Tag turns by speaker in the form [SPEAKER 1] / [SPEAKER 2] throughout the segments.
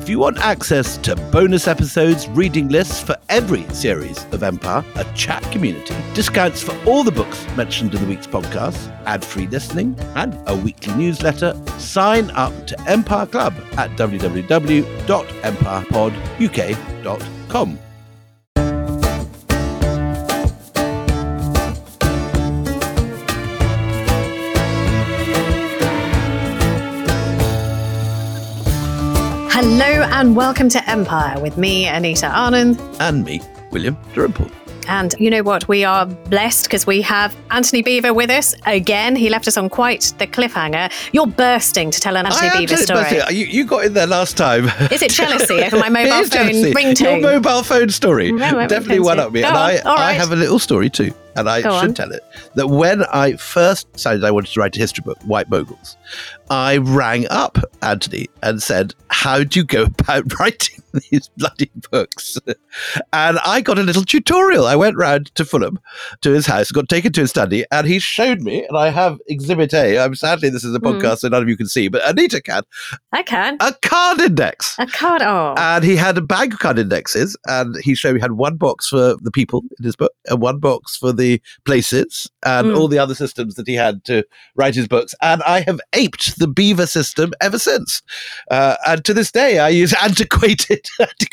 [SPEAKER 1] If you want access to bonus episodes, reading lists for every series of Empire, a chat community, discounts for all the books mentioned in the week's podcast, ad-free listening, and a weekly newsletter, sign up to Empire Club at www.empirepoduk.com.
[SPEAKER 2] Hello and welcome to Empire with me, Anita Anand.
[SPEAKER 1] And me, William Dalrymple.
[SPEAKER 2] And you know what? We are blessed because we have Anthony Beevor with us again. He left us on quite the cliffhanger. You're bursting to tell an Anthony Beevor story.
[SPEAKER 1] You got in there last time.
[SPEAKER 2] Is it jealousy over my mobile phone ringtone?
[SPEAKER 1] Your mobile phone story definitely went up me. And I have a little story too. And I should tell it, that when I first decided I wanted to write a history book, White Moguls, I rang up Anthony and said, how do you go about writing these bloody books? And I got a little tutorial. I went round to Fulham, to his house, got taken to his study, and he showed me, and I have Exhibit A. Sadly, this is a podcast, so none of you can see, but Anita can.
[SPEAKER 2] I can.
[SPEAKER 1] A card index.
[SPEAKER 2] A card, oh.
[SPEAKER 1] And he had a bag of card indexes, and he showed me had one box for the people in his book, and one box for the places and all the other systems that he had to write his books. And I have aped the Beevor system ever since. And to this day, I use antiquated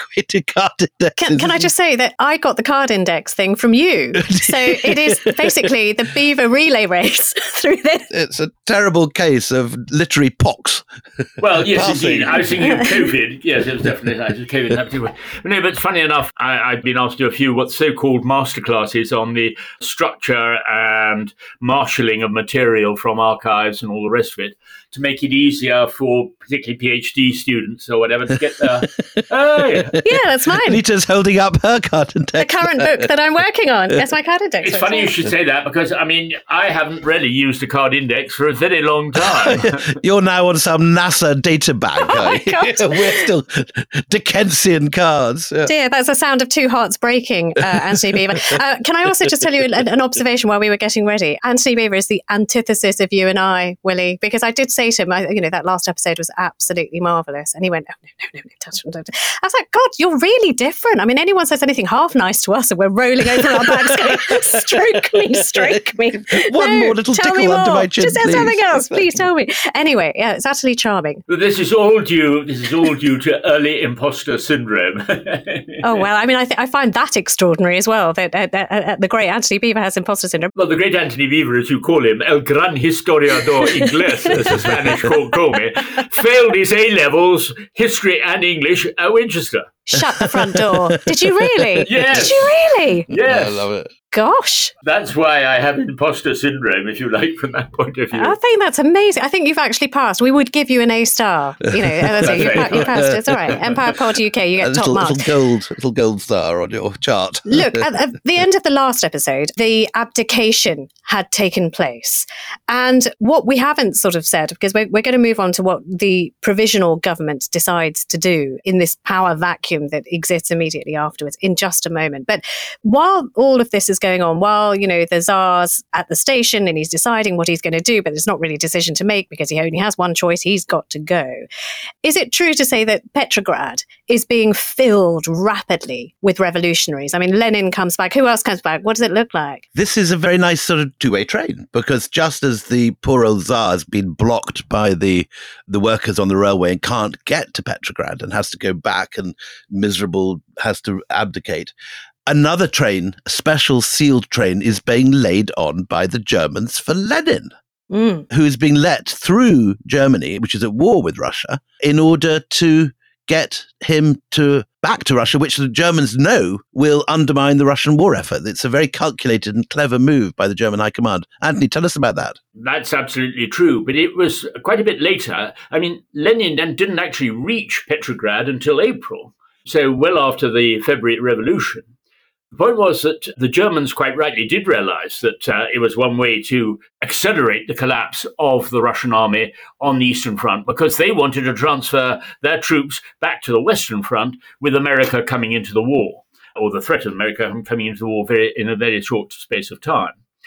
[SPEAKER 1] card indexes.
[SPEAKER 2] Can I just say that I got the card index thing from you? So it is basically the Beevor relay race through this.
[SPEAKER 1] It's a terrible case of literary pox.
[SPEAKER 3] Well, yes, indeed. I was thinking of COVID. Yes, it was definitely COVID. No, but funny enough, I've been asked to do a few what's so-called masterclasses on the structure and marshalling of material from archives and all the rest of it to make it easier for particularly PhD students or whatever to get there.
[SPEAKER 2] Yeah, that's mine.
[SPEAKER 1] Anita's holding up her card index.
[SPEAKER 2] The current book that I'm working on. That's my card index.
[SPEAKER 3] It's funny you should say that because, I haven't really used a card index for a very long time.
[SPEAKER 1] You're now on some NASA data bank.
[SPEAKER 2] Oh my God.
[SPEAKER 1] We're still Dickensian cards. Yeah.
[SPEAKER 2] Dear, that's the sound of two hearts breaking, Anthony Beevor. Can I also just tell you an observation while we were getting ready? Anthony Beevor is the antithesis of you and I, Willie, because I did say to him, that last episode was absolutely marvellous. And he went, oh, no, touch. I was like, God, you're really different. I mean, anyone says anything half nice to us and we're rolling over our backs going, stroke me.
[SPEAKER 1] One more little tickle under my chin,
[SPEAKER 2] just say something else. Please tell me. Anyway, yeah, it's utterly charming.
[SPEAKER 3] This is all due to early imposter syndrome.
[SPEAKER 2] Oh, well, I find that extraordinary as well, that the great Anthony Beevor has imposter syndrome.
[SPEAKER 3] Well, the great Anthony Beevor, as you call him, El Gran Historiador Inglés, as the Spanish call me, failed his A-levels, history and English at Winchester.
[SPEAKER 2] Shut the front door. Did you really?
[SPEAKER 3] Yes.
[SPEAKER 2] Did you really?
[SPEAKER 3] Yes.
[SPEAKER 1] I love it.
[SPEAKER 2] Gosh.
[SPEAKER 3] That's why I have imposter syndrome, if you like, from that point of view.
[SPEAKER 2] I think that's amazing. I think you've actually passed. We would give you an A-star. You passed. It's all right. Empire Pod UK, you get top marks.
[SPEAKER 1] Little gold star on your chart.
[SPEAKER 2] Look, at the end of the last episode, the abdication had taken place. And what we haven't sort of said, because we're going to move on to what the provisional government decides to do in this power vacuum that exists immediately afterwards in just a moment. But while all of this is going on, while, the Tsar's at the station and he's deciding what he's going to do, but there's not really a decision to make because he only has one choice, he's got to go. Is it true to say that Petrograd is being filled rapidly with revolutionaries? I mean, Lenin comes back. Who else comes back? What does it look like?
[SPEAKER 1] This is a very nice sort of two-way train, because just as the poor old Tsar has been blocked by the workers on the railway and can't get to Petrograd and has to go back and miserable has to abdicate, another train, a special sealed train, is being laid on by the Germans for Lenin, who is being let through Germany, which is at war with Russia, in order to get him back to Russia, which the Germans know will undermine the Russian war effort. It's a very calculated and clever move by the German High Command. Anthony, tell us about that.
[SPEAKER 3] That's absolutely true, but it was quite a bit later. Lenin then didn't actually reach Petrograd until April, so well after the February Revolution. The point was that the Germans quite rightly did realize that it was one way to accelerate the collapse of the Russian army on the Eastern Front, because they wanted to transfer their troops back to the Western Front with America coming into the war, or the threat of America coming into the war in a very short space of time.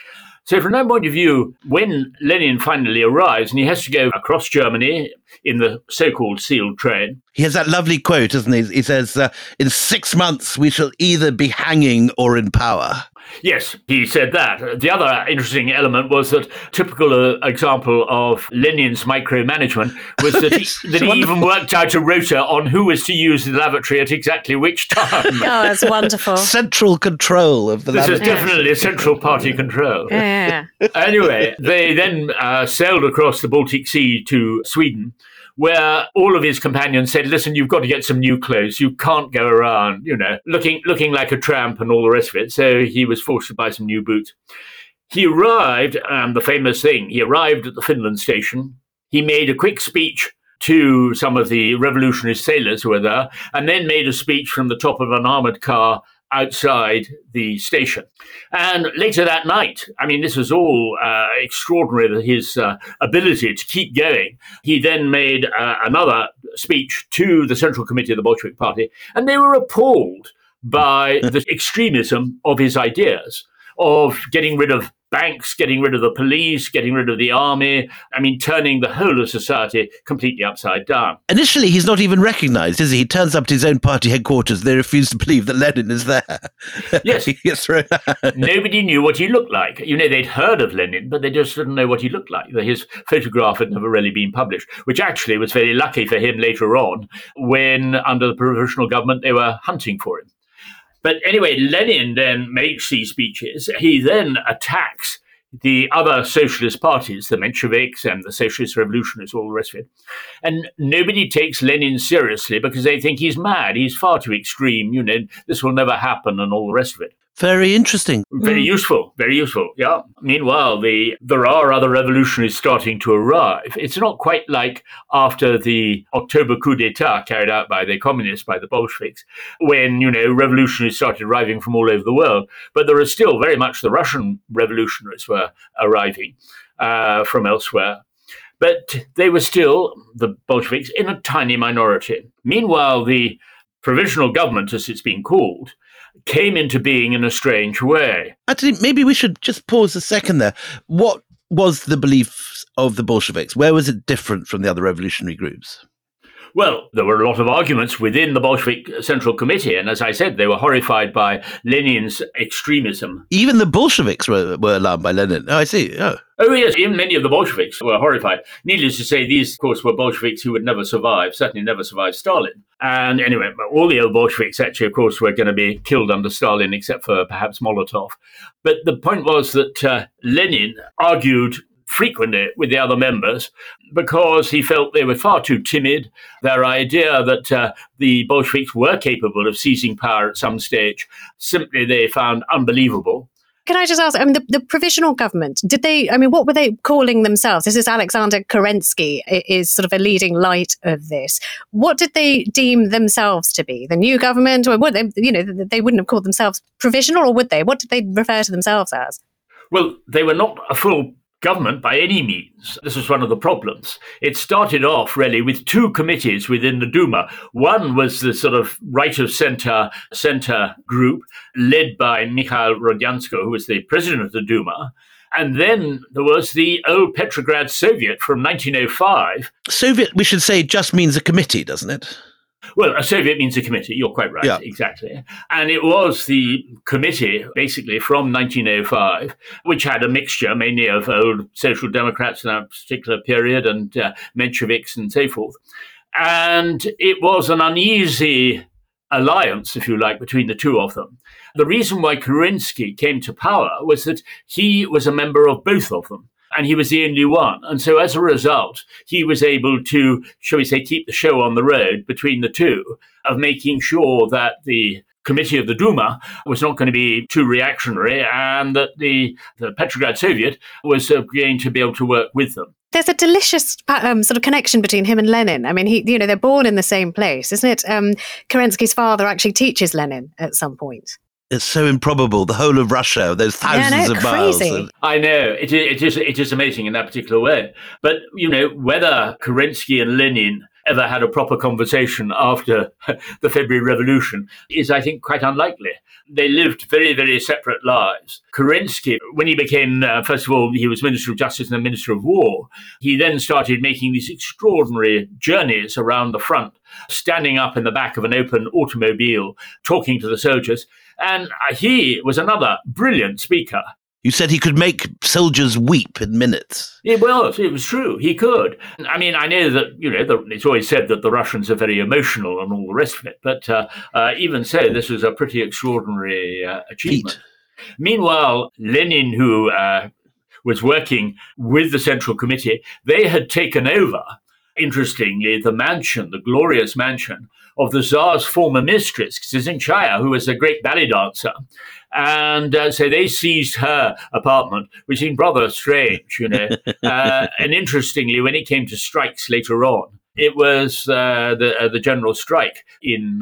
[SPEAKER 3] So from that point of view, when Lenin finally arrives and he has to go across Germany in the so-called sealed train.
[SPEAKER 1] He has that lovely quote, doesn't he? He says, in 6 months, we shall either be hanging or in power.
[SPEAKER 3] Yes, he said that. The other interesting element was that typical example of Lenin's micromanagement was that he even worked out a rota on who was to use the lavatory at exactly which time.
[SPEAKER 2] Oh, that's wonderful.
[SPEAKER 1] Central control of the lavatory.
[SPEAKER 3] This is definitely central party control.
[SPEAKER 2] Yeah.
[SPEAKER 3] Anyway, they then sailed across the Baltic Sea to Sweden, where all of his companions said, listen, you've got to get some new clothes. You can't go around, looking like a tramp and all the rest of it. So he was forced to buy some new boots. He arrived, and the famous thing, he arrived at the Finland station. He made a quick speech to some of the revolutionary sailors who were there, and then made a speech from the top of an armored car outside the station. And later that night, this was all extraordinary, his ability to keep going. He then made another speech to the Central Committee of the Bolshevik Party, and they were appalled by the extremism of his ideas of getting rid of banks, getting rid of the police, getting rid of the army. Turning the whole of society completely upside down.
[SPEAKER 1] Initially, he's not even recognized, is he? He turns up to his own party headquarters. They refuse to believe that Lenin is there.
[SPEAKER 3] Yes.
[SPEAKER 1] He gets thrown out.
[SPEAKER 3] Nobody knew what he looked like. They'd heard of Lenin, but they just didn't know what he looked like. His photograph had never really been published, which actually was very lucky for him later on when, under the provisional government, they were hunting for him. But anyway, Lenin then makes these speeches. He then attacks the other socialist parties, the Mensheviks and the Socialist Revolutionaries, all the rest of it. And nobody takes Lenin seriously because they think he's mad. He's far too extreme. This will never happen and all the rest of it.
[SPEAKER 1] Very interesting.
[SPEAKER 3] Very useful, very useful, yeah. Meanwhile, there are other revolutionaries starting to arrive. It's not quite like after the October coup d'etat carried out by the communists, by the Bolsheviks, when, revolutionaries started arriving from all over the world. But there are still very much the Russian revolutionaries were arriving from elsewhere. But they were still, the Bolsheviks, in a tiny minority. Meanwhile, the provisional government, as it's been called, came into being in a strange way.
[SPEAKER 1] Actually, maybe we should just pause a second there. What was the beliefs of the Bolsheviks? Where was it different from the other revolutionary groups?
[SPEAKER 3] Well, there were a lot of arguments within the Bolshevik Central Committee, and as I said, they were horrified by Lenin's extremism.
[SPEAKER 1] Even the Bolsheviks were alarmed by Lenin. Oh, I see.
[SPEAKER 3] Oh, yes, even many of the Bolsheviks were horrified. Needless to say, these, of course, were Bolsheviks who would never survive, certainly never survive Stalin. And anyway, all the old Bolsheviks actually, of course, were going to be killed under Stalin, except for perhaps Molotov. But the point was that Lenin argued frequently with the other members because he felt they were far too timid. Their idea that the Bolsheviks were capable of seizing power at some stage, simply they found unbelievable.
[SPEAKER 2] Can I just ask, the provisional government, what were they calling themselves? This is Alexander Kerensky is sort of a leading light of this. What did they deem themselves to be? The new government? Or would they, they wouldn't have called themselves provisional, or would they? What did they refer to themselves as?
[SPEAKER 3] Well, they were not a full government by any means. This was one of the problems. It started off really with two committees within the Duma. One was the sort of right of center group led by Mikhail Rodyansko, who was the president of the Duma. And then there was the old Petrograd Soviet from 1905.
[SPEAKER 1] Soviet, we should say, just means a committee, doesn't it?
[SPEAKER 3] Well, a Soviet means a committee. You're quite right. Yeah. Exactly. And it was the committee, basically, from 1905, which had a mixture mainly of old Social Democrats in that particular period and Mensheviks and so forth. And it was an uneasy alliance, if you like, between the two of them. The reason why Kerensky came to power was that he was a member of both of them. And he was the only one. And so as a result, he was able to, shall we say, keep the show on the road between the two, of making sure that the committee of the Duma was not going to be too reactionary and that the Petrograd Soviet was going to be able to work with them.
[SPEAKER 2] There's a delicious sort of connection between him and Lenin. They're born in the same place, isn't it? Kerensky's father actually teaches Lenin at some point.
[SPEAKER 1] It's so improbable. The whole of Russia, those thousands of miles.
[SPEAKER 3] I know. It is amazing in that particular way. But, whether Kerensky and Lenin ever had a proper conversation after the February Revolution is, I think, quite unlikely. They lived very, very separate lives. Kerensky, when he became, first of all, he was Minister of Justice and then Minister of War, he then started making these extraordinary journeys around the front, standing up in the back of an open automobile, talking to the soldiers. And he was another brilliant speaker.
[SPEAKER 1] You said he could make soldiers weep in minutes.
[SPEAKER 3] It was true. He could. I mean, I know that, it's always said that the Russians are very emotional and all the rest of it. But even so, this was a pretty extraordinary achievement. Meanwhile, Lenin, who was working with the Central Committee, they had taken over, interestingly, the glorious mansion of the Tsar's former mistress, Ksizhinchaya, who was a great ballet dancer. And so they seized her apartment, which seemed rather strange, And interestingly, when it came to strikes later on, it was the general strike in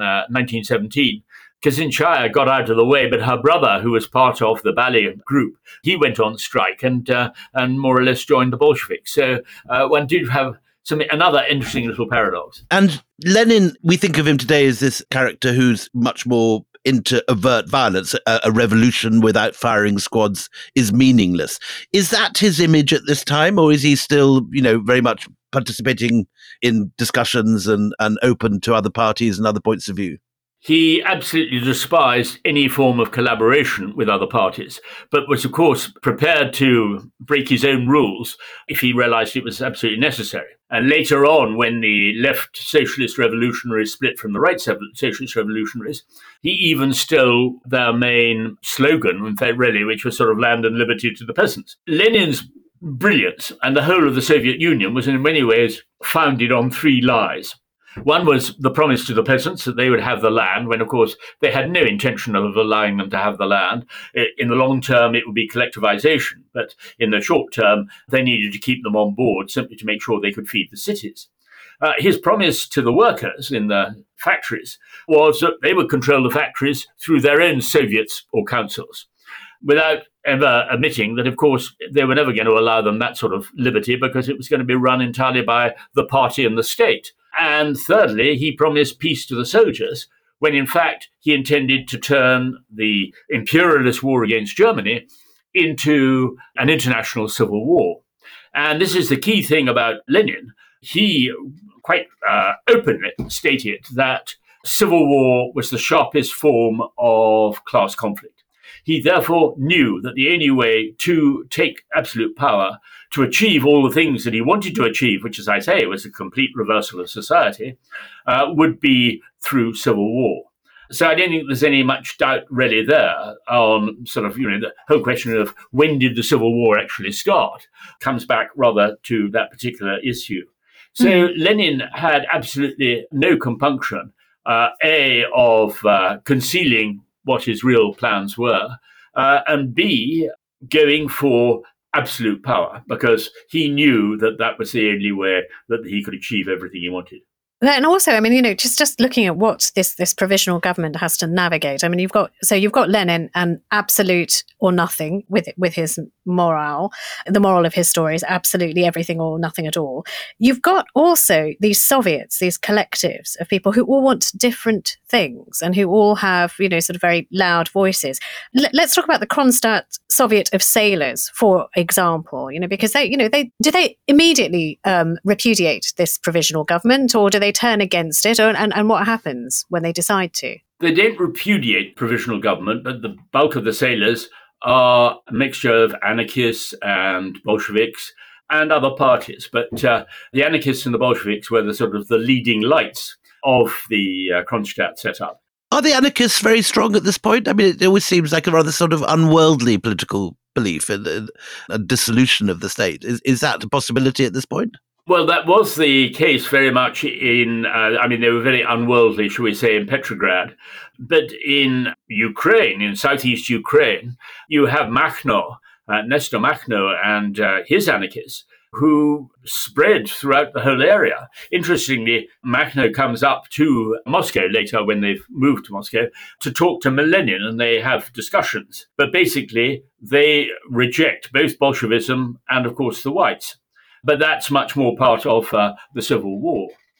[SPEAKER 3] 1917. Ksizhinchaya got out of the way, but her brother, who was part of the ballet group, he went on strike and more or less joined the Bolsheviks. So one did have another interesting little paradox.
[SPEAKER 1] And Lenin, we think of him today as this character who's much more into overt violence. A revolution without firing squads is meaningless. Is that his image at this time, or is he still, very much participating in discussions and open to other parties and other points of view?
[SPEAKER 3] He absolutely despised any form of collaboration with other parties, but was, of course, prepared to break his own rules if he realized it was absolutely necessary. And later on, when the left socialist revolutionaries split from the right socialist revolutionaries, he even stole their main slogan, in fact, really, which was sort of land and liberty to the peasants. Lenin's brilliance and the whole of the Soviet Union was in many ways founded on three lies. One was the promise to the peasants that they would have the land, when, of course, they had no intention of allowing them to have the land. In the long term, it would be collectivization, but in the short term, they needed to keep them on board simply to make sure they could feed the cities. His promise to the workers in the factories was that they would control the factories through their own Soviets or councils, without ever admitting that, of course, they were never going to allow them that sort of liberty because it was going to be run entirely by the party and the state. And thirdly, he promised peace to the soldiers, when in fact he intended to turn the imperialist war against Germany into an international civil war. And this is the key thing about Lenin. He quite openly stated that civil war was the sharpest form of class conflict. He therefore knew that the only way to take absolute power, to achieve all the things that he wanted to achieve, which, as I say, was a complete reversal of society, would be through civil war. So I don't think there's any much doubt really there on sort of, the whole question of when did the Civil War actually start comes back rather to that particular issue. So Lenin had absolutely no compunction, of concealing what his real plans were, and B, going for absolute power, because he knew that that was the only way that he could achieve everything he wanted.
[SPEAKER 2] And also, I mean, just looking at what this provisional government has to navigate. I mean, you've got Lenin and absolute or nothing with his morale. The moral of his story is absolutely everything or nothing at all. You've got also these Soviets, these collectives of people who all want different things and who all have, sort of very loud voices. Let's talk about the Kronstadt Soviet of Sailors, for example, because they immediately repudiate this provisional government, or do they turn against it, and what happens when they decide to?
[SPEAKER 3] They don't repudiate provisional government, but the bulk of the sailors are a mixture of anarchists and Bolsheviks and other parties. But the anarchists and the Bolsheviks were the sort of the leading lights of the Kronstadt setup.
[SPEAKER 1] Are the anarchists very strong at this point? I mean, it always seems like a rather sort of unworldly political belief in a dissolution of the state. Is that a possibility at this point?
[SPEAKER 3] Well, that was the case very much in, they were very unworldly, shall we say, in Petrograd. But in Ukraine, in southeast Ukraine, you have Makhno, Nestor Makhno and his anarchists, who spread throughout the whole area. Interestingly, Makhno comes up to Moscow later when they've moved to Moscow to talk to Lenin, and they have discussions. But basically, they reject both Bolshevism and, of course, the whites. But that's much more part of the Civil War.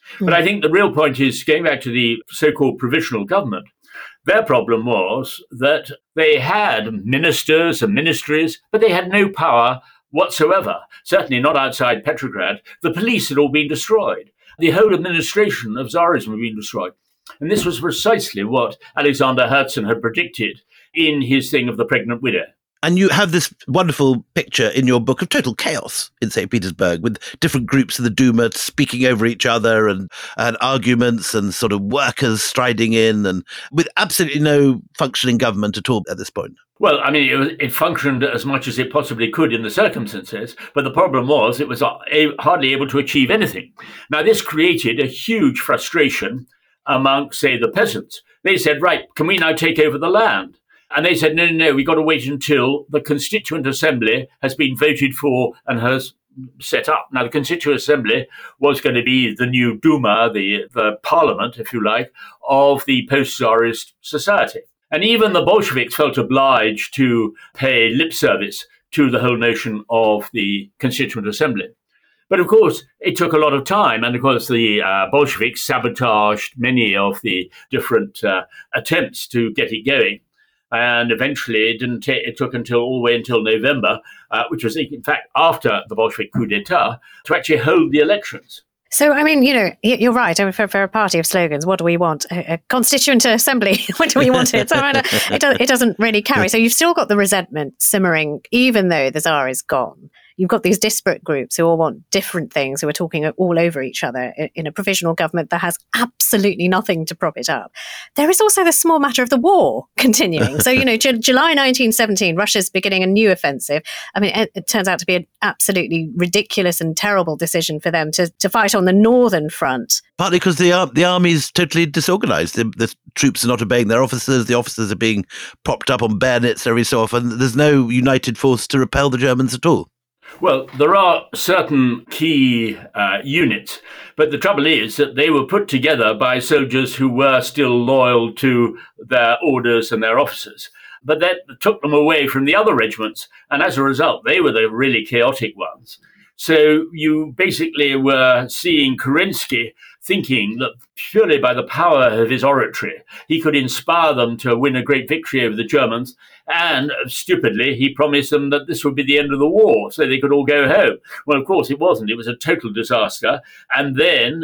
[SPEAKER 3] But I think the real point is, going back to the so-called provisional government, their problem was that they had ministers and ministries, but they had no power whatsoever, certainly not outside Petrograd. The police had all been destroyed. The whole administration of Tsarism had been destroyed. And this was precisely what Alexander Herzen had predicted in his thing of the pregnant widow.
[SPEAKER 1] And you have this wonderful picture in your book of total chaos in St. Petersburg, with different groups of the Duma speaking over each other and arguments and sort of workers striding in, and with absolutely no functioning government at all at this point.
[SPEAKER 3] Well, I mean, it functioned as much as it possibly could in the circumstances, but the problem was it was hardly able to achieve anything. Now, this created a huge frustration among, say, the peasants. They said, right, can we now take over the land? And they said, no, we've got to wait until the Constituent Assembly has been voted for and has set up. Now, the Constituent Assembly was going to be the new Duma, the parliament, if you like, of the post-Tsarist society. And even the Bolsheviks felt obliged to pay lip service to the whole notion of the Constituent Assembly. But of course, it took a lot of time. And of course, the Bolsheviks sabotaged many of the different attempts to get it going. And eventually, it took all the way until November, which was in fact after the Bolshevik coup d'etat, to actually hold the elections.
[SPEAKER 2] So, I mean, you're right. I mean, for a party of slogans, what do we want? A constituent assembly. What do we want it? So, I mean, it doesn't really carry. So you've still got the resentment simmering, even though the Tsar is gone. You've got these disparate groups who all want different things, who are talking all over each other in a provisional government that has absolutely nothing to prop it up. There is also the small matter of the war continuing. So, July 1917, Russia's beginning a new offensive. I mean, it turns out to be an absolutely ridiculous and terrible decision for them to fight on the northern front.
[SPEAKER 1] Partly because the army is totally disorganized. The troops are not obeying their officers. The officers are being propped up on bayonets every so often. There's no united force to repel the Germans at all.
[SPEAKER 3] Well, there are certain key units, but the trouble is that they were put together by soldiers who were still loyal to their orders and their officers. But that took them away from the other regiments, and as a result, they were the really chaotic ones. So you basically were seeing Kerensky thinking that purely by the power of his oratory, he could inspire them to win a great victory over the Germans. And stupidly, he promised them that this would be the end of the war, so they could all go home. Well, of course, it wasn't. It was a total disaster. And then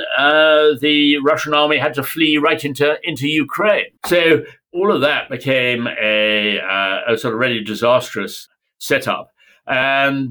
[SPEAKER 3] the Russian army had to flee right into Ukraine. So all of that became a sort of really disastrous setup. And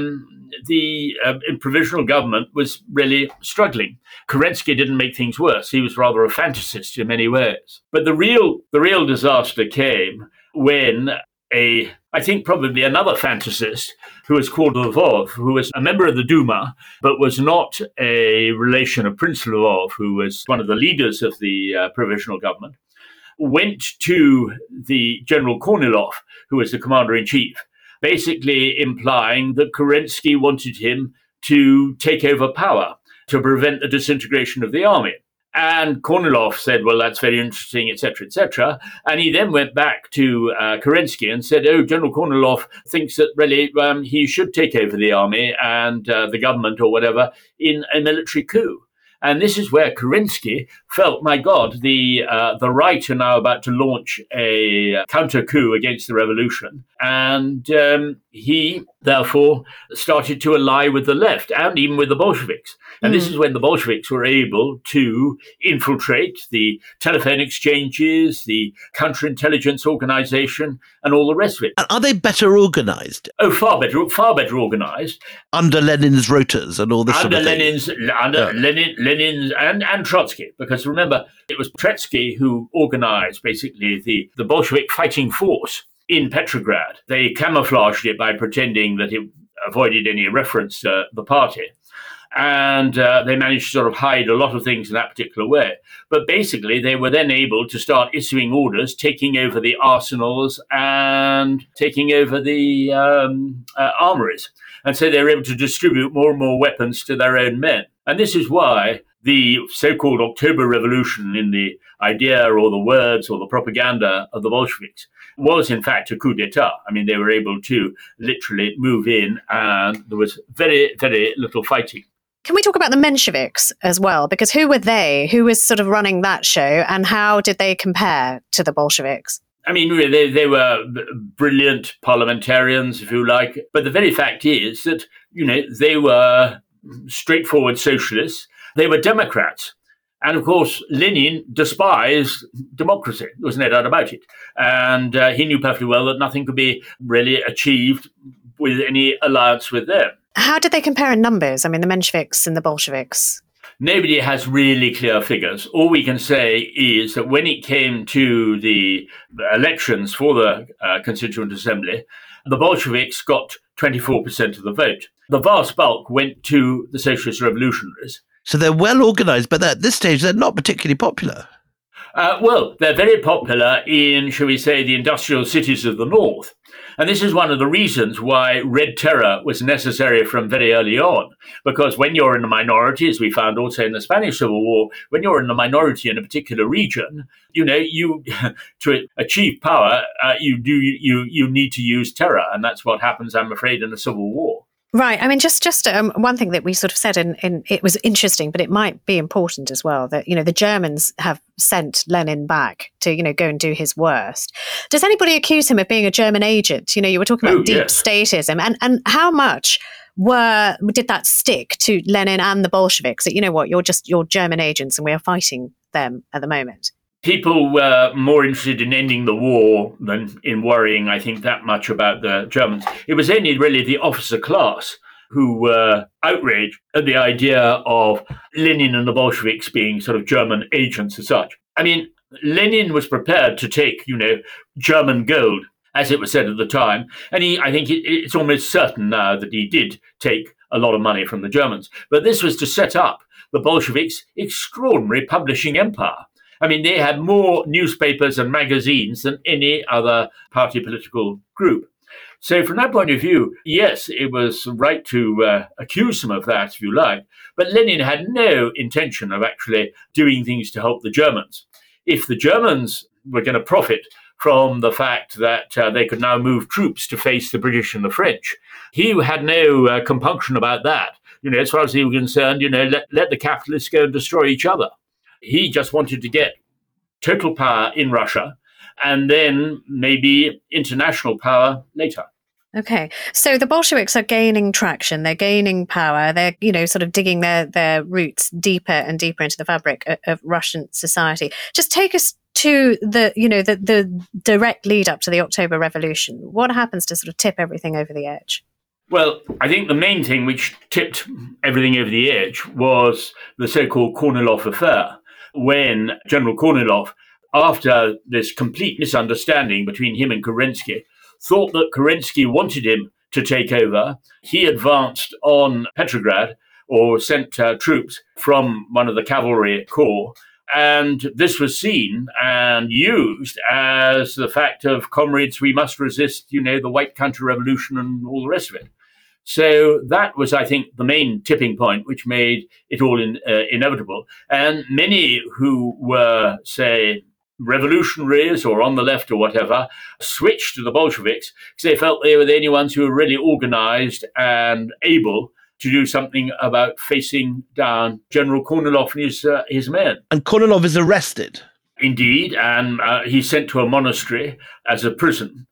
[SPEAKER 3] the provisional government was really struggling. Kerensky didn't make things worse. He was rather a fantasist in many ways. But the real disaster came when I think probably another fantasist who was called Lvov, who was a member of the Duma, but was not a relation of Prince Lvov, who was one of the leaders of the provisional government, went to the General Kornilov, who was the commander-in-chief, basically implying that Kerensky wanted him to take over power to prevent the disintegration of the army. And Kornilov said, well, that's very interesting, etc., etc. And he then went back to Kerensky and said, General Kornilov thinks that really he should take over the army and the government or whatever in a military coup. And this is where Kerensky felt, my God, the right are now about to launch a counter coup against the revolution. And he, therefore, started to ally with the left and even with the Bolsheviks. And this is when the Bolsheviks were able to infiltrate the telephone exchanges, the counterintelligence organization, and all the rest of it.
[SPEAKER 1] Are they better organized?
[SPEAKER 3] Oh, far better organized.
[SPEAKER 1] Under Lenin's rotors and all this sort of thing?
[SPEAKER 3] Lenin's and Trotsky, because remember, it was Trotsky who organized basically the Bolshevik fighting force in Petrograd. They camouflaged it by pretending that it avoided any reference to the party. And they managed to sort of hide a lot of things in that particular way. But basically, they were then able to start issuing orders, taking over the arsenals and taking over the armories. And so they were able to distribute more and more weapons to their own men. And this is why the so-called October Revolution, in the idea or the words or the propaganda of the Bolsheviks, was in fact a coup d'etat. I mean, they were able to literally move in and there was very, very little fighting.
[SPEAKER 2] Can we talk about the Mensheviks as well? Because who were they? Who was sort of running that show, and how did they compare to the Bolsheviks?
[SPEAKER 3] I mean, really, they were brilliant parliamentarians, if you like. But the very fact is that, they were straightforward socialists. They were Democrats. And of course, Lenin despised democracy. There was no doubt about it. And he knew perfectly well that nothing could be really achieved with any alliance with them.
[SPEAKER 2] How did they compare in numbers? I mean, the Mensheviks and the Bolsheviks.
[SPEAKER 3] Nobody has really clear figures. All we can say is that when it came to the elections for the Constituent Assembly, the Bolsheviks got 24% of the vote. The vast bulk went to the Socialist Revolutionaries.
[SPEAKER 1] So they're well organized, but at this stage, they're not particularly popular.
[SPEAKER 3] Well, they're very popular in, shall we say, the industrial cities of the north. And this is one of the reasons why Red Terror was necessary from very early on. Because when you're in a minority, as we found also in the Spanish Civil War, when you're in a minority in a particular region, you to achieve power, you need to use terror. And that's what happens, I'm afraid, in a civil war.
[SPEAKER 2] Right. I mean, just one thing that we sort of said, and it was interesting, but it might be important as well, that, the Germans have sent Lenin back to, go and do his worst. Does anybody accuse him of being a German agent? You were talking about deep statism, and how much did that stick to Lenin and the Bolsheviks? That, you're German agents and we are fighting them at the moment?
[SPEAKER 3] People were more interested in ending the war than in worrying, I think, that much about the Germans. It was only really the officer class who were outraged at the idea of Lenin and the Bolsheviks being sort of German agents as such. I mean, Lenin was prepared to take, German gold, as it was said at the time. And I think it's almost certain now that he did take a lot of money from the Germans. But this was to set up the Bolsheviks' extraordinary publishing empire. I mean, they had more newspapers and magazines than any other party political group. So from that point of view, yes, it was right to accuse them of that, if you like. But Lenin had no intention of actually doing things to help the Germans. If the Germans were going to profit from the fact that they could now move troops to face the British and the French, he had no compunction about that. As far as he was concerned, let the capitalists go and destroy each other. He just wanted to get total power in Russia and then maybe international power later.
[SPEAKER 2] Okay. So the Bolsheviks are gaining traction. They're gaining power. They're, sort of digging their roots deeper and deeper into the fabric of Russian society. Just take us to the direct lead up to the October Revolution. What happens to sort of tip everything over the edge?
[SPEAKER 3] Well, I think the main thing which tipped everything over the edge was the so-called Kornilov affair, when General Kornilov, after this complete misunderstanding between him and Kerensky, thought that Kerensky wanted him to take over. He advanced on Petrograd, or sent troops from one of the cavalry corps, and this was seen and used as the fact of, comrades, we must resist, the White Counter-Revolution and all the rest of it. So that was, I think, the main tipping point, which made it all inevitable. And many who were, say, revolutionaries or on the left or whatever, switched to the Bolsheviks because they felt they were the only ones who were really organized and able to do something about facing down General Kornilov and his men. And
[SPEAKER 1] Kornilov is arrested.
[SPEAKER 3] Indeed, and he's sent to a monastery as a prison.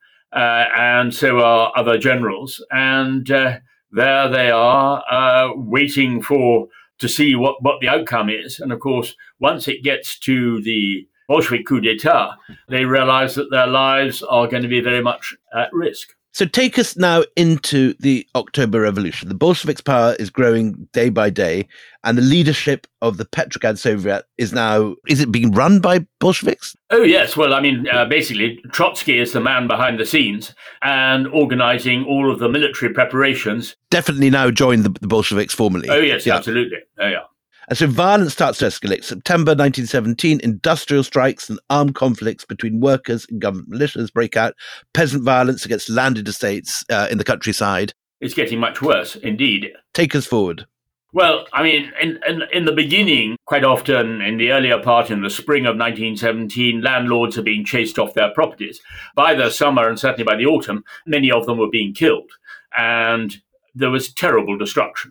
[SPEAKER 3] And so are other generals. And there they are, waiting to see what the outcome is. And of course, once it gets to the Bolshevik coup d'etat, they realize that their lives are going to be very much at risk.
[SPEAKER 1] So take us now into the October Revolution. The Bolsheviks' power is growing day by day, and the leadership of the Petrograd Soviet is it being run by Bolsheviks?
[SPEAKER 3] Oh, yes. Well, I mean, basically, Trotsky is the man behind the scenes and organizing all of the military preparations.
[SPEAKER 1] Definitely now joined the Bolsheviks formally.
[SPEAKER 3] Oh, yes, yeah. Absolutely. Oh, yeah.
[SPEAKER 1] And so violence starts to escalate. September 1917, industrial strikes and armed conflicts between workers and government militias break out. Peasant violence against landed estates in the countryside.
[SPEAKER 3] It's getting much worse, indeed.
[SPEAKER 1] Take us forward.
[SPEAKER 3] Well, I mean, in the beginning, quite often in the earlier part, in the spring of 1917, landlords are being chased off their properties. By the summer and certainly by the autumn, many of them were being killed. And there was terrible destruction.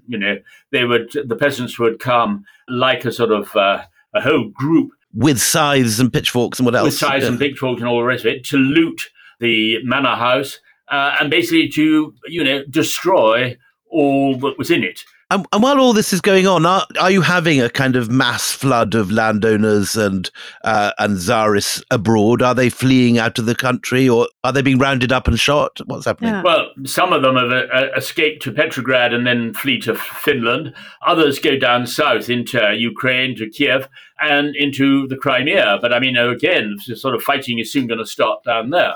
[SPEAKER 3] The peasants would come like a sort of a whole group
[SPEAKER 1] with scythes and pitchforks and what else?
[SPEAKER 3] With scythes and pitchforks and all the rest of it, to loot the manor house and basically to, destroy all that was in it.
[SPEAKER 1] And while all this is going on, are you having a kind of mass flood of landowners and Tsarists abroad? Are they fleeing out of the country, or are they being rounded up and shot? What's happening?
[SPEAKER 2] Yeah.
[SPEAKER 3] Well, some of them have escaped to Petrograd and then flee to Finland. Others go down south into Ukraine, to Kiev, and into the Crimea. But again, sort of fighting is soon going to start down there.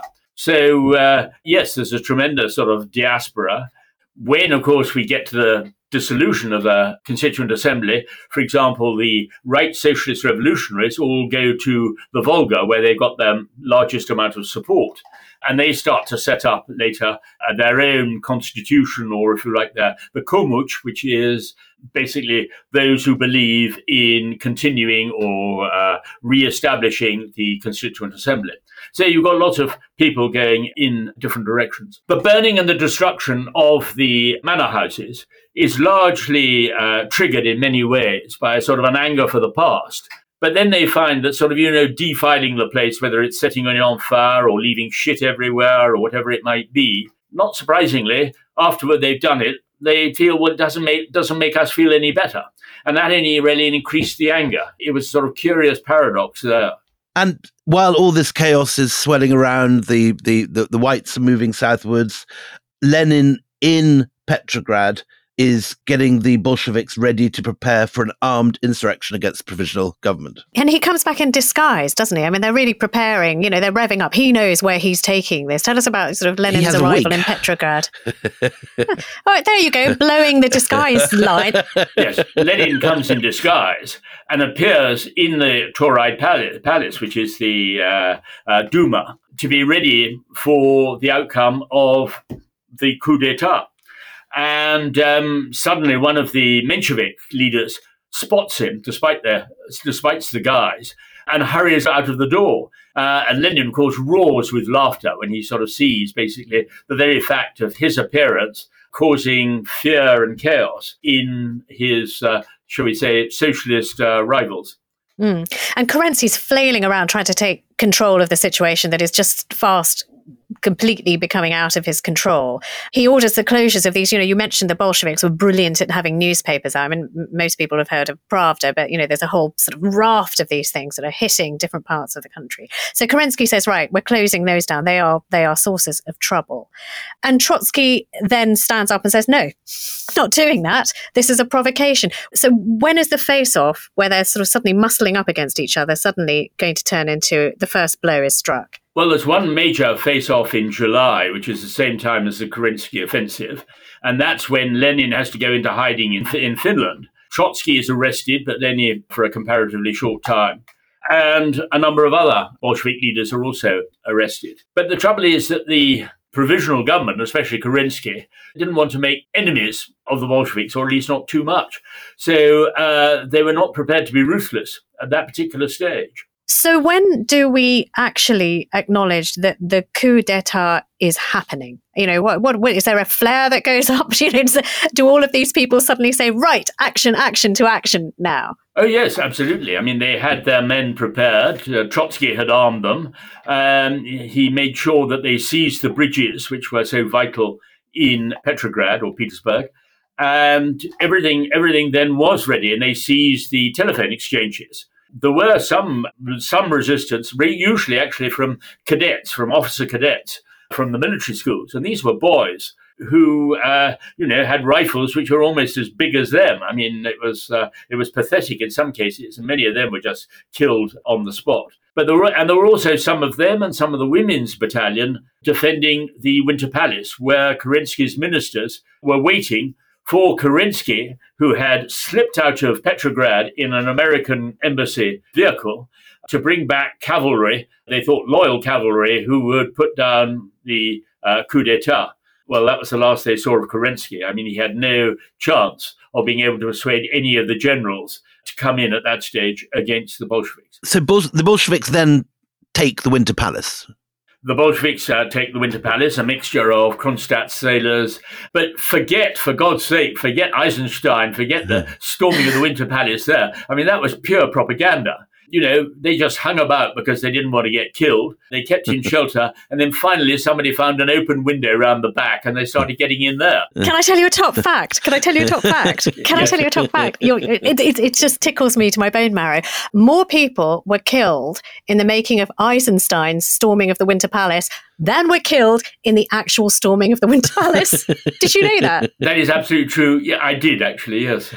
[SPEAKER 3] So, yes, there's a tremendous sort of diaspora. When, of course, we get to the dissolution of the Constituent Assembly, for example, the right socialist revolutionaries all go to the Volga, where they got their largest amount of support. And they start to set up later their own constitution, or if you like, the Komuch, which is basically those who believe in continuing or re-establishing the Constituent Assembly. So you've got lots of people going in different directions. The burning and the destruction of the manor houses is largely triggered in many ways by sort of an anger for the past. But then they find that sort of, defiling the place, whether it's setting it on fire or leaving shit everywhere or whatever it might be, not surprisingly, afterward they've done it, they feel, well, it doesn't make us feel any better. And that only really increased the anger. It was a sort of curious paradox there.
[SPEAKER 1] And while all this chaos is swelling around, the whites are moving southwards, Lenin in Petrograd is getting the Bolsheviks ready to prepare for an armed insurrection against the provisional government.
[SPEAKER 2] And he comes back in disguise, doesn't he? They're really preparing, they're revving up. He knows where he's taking this. Tell us about sort of Lenin's arrival in Petrograd. All right, there you go, blowing the disguise line.
[SPEAKER 3] Yes, Lenin comes in disguise and appears in the Tauride Palace, which is the Duma, to be ready for the outcome of the coup d'etat. And suddenly one of the Menshevik leaders spots him, despite the guise, and hurries out of the door. And Lenin, of course, roars with laughter when he sort of sees, basically, the very fact of his appearance causing fear and chaos in his, shall we say, socialist rivals.
[SPEAKER 2] And Kerensky's flailing around trying to take control of the situation that is just fast completely becoming out of his control. He orders the closures of these, you mentioned the Bolsheviks were brilliant at having newspapers out. Most people have heard of Pravda, but, there's a whole sort of raft of these things that are hitting different parts of the country. So Kerensky says, right, we're closing those down. They are sources of trouble. And Trotsky then stands up and says, no, not doing that. This is a provocation. So when is the face-off, where they're sort of suddenly muscling up against each other, suddenly going to turn into the first blow is struck?
[SPEAKER 3] Well, there's one major face-off in July, which is the same time as the Kerensky offensive, and that's when Lenin has to go into hiding in Finland. Trotsky is arrested, but only for a comparatively short time. And a number of other Bolshevik leaders are also arrested. But the trouble is that the provisional government, especially Kerensky, didn't want to make enemies of the Bolsheviks, or at least not too much. So they were not prepared to be ruthless at that particular stage.
[SPEAKER 2] So when do we actually acknowledge that the coup d'etat is happening? What is there a flare that goes up? Do all of these people suddenly say, right, action to action now?
[SPEAKER 3] Oh, yes, absolutely. They had their men prepared. Trotsky had armed them. He made sure that they seized the bridges, which were so vital in Petrograd or Petersburg. And everything then was ready, and they seized the telephone exchanges. There were some resistance, usually actually from cadets, from officer cadets, from the military schools. And these were boys who, had rifles which were almost as big as them. It was pathetic in some cases, and many of them were just killed on the spot. But there were also some of them and some of the women's battalion defending the Winter Palace, where Kerensky's ministers were waiting for Kerensky, who had slipped out of Petrograd in an American embassy vehicle, to bring back cavalry, they thought loyal cavalry, who would put down the coup d'etat. Well, that was the last they saw of Kerensky. He had no chance of being able to persuade any of the generals to come in at that stage against the Bolsheviks.
[SPEAKER 1] So the Bolsheviks then take the Winter Palace?
[SPEAKER 3] The Bolsheviks take the Winter Palace, a mixture of Kronstadt sailors, but for God's sake, forget Eisenstein, forget the storming of the Winter Palace there. I mean, that was pure propaganda. They just hung about because they didn't want to get killed. They kept in shelter, and then finally somebody found an open window around the back, and they started getting in there.
[SPEAKER 2] Can I tell you a top fact? I tell you a top fact? It just tickles me to my bone marrow. More people were killed in the making of Eisenstein's storming of the Winter Palace than were killed in the actual storming of the Winter Palace. Did you know that?
[SPEAKER 3] That is absolutely true. Yeah, I did actually, yes.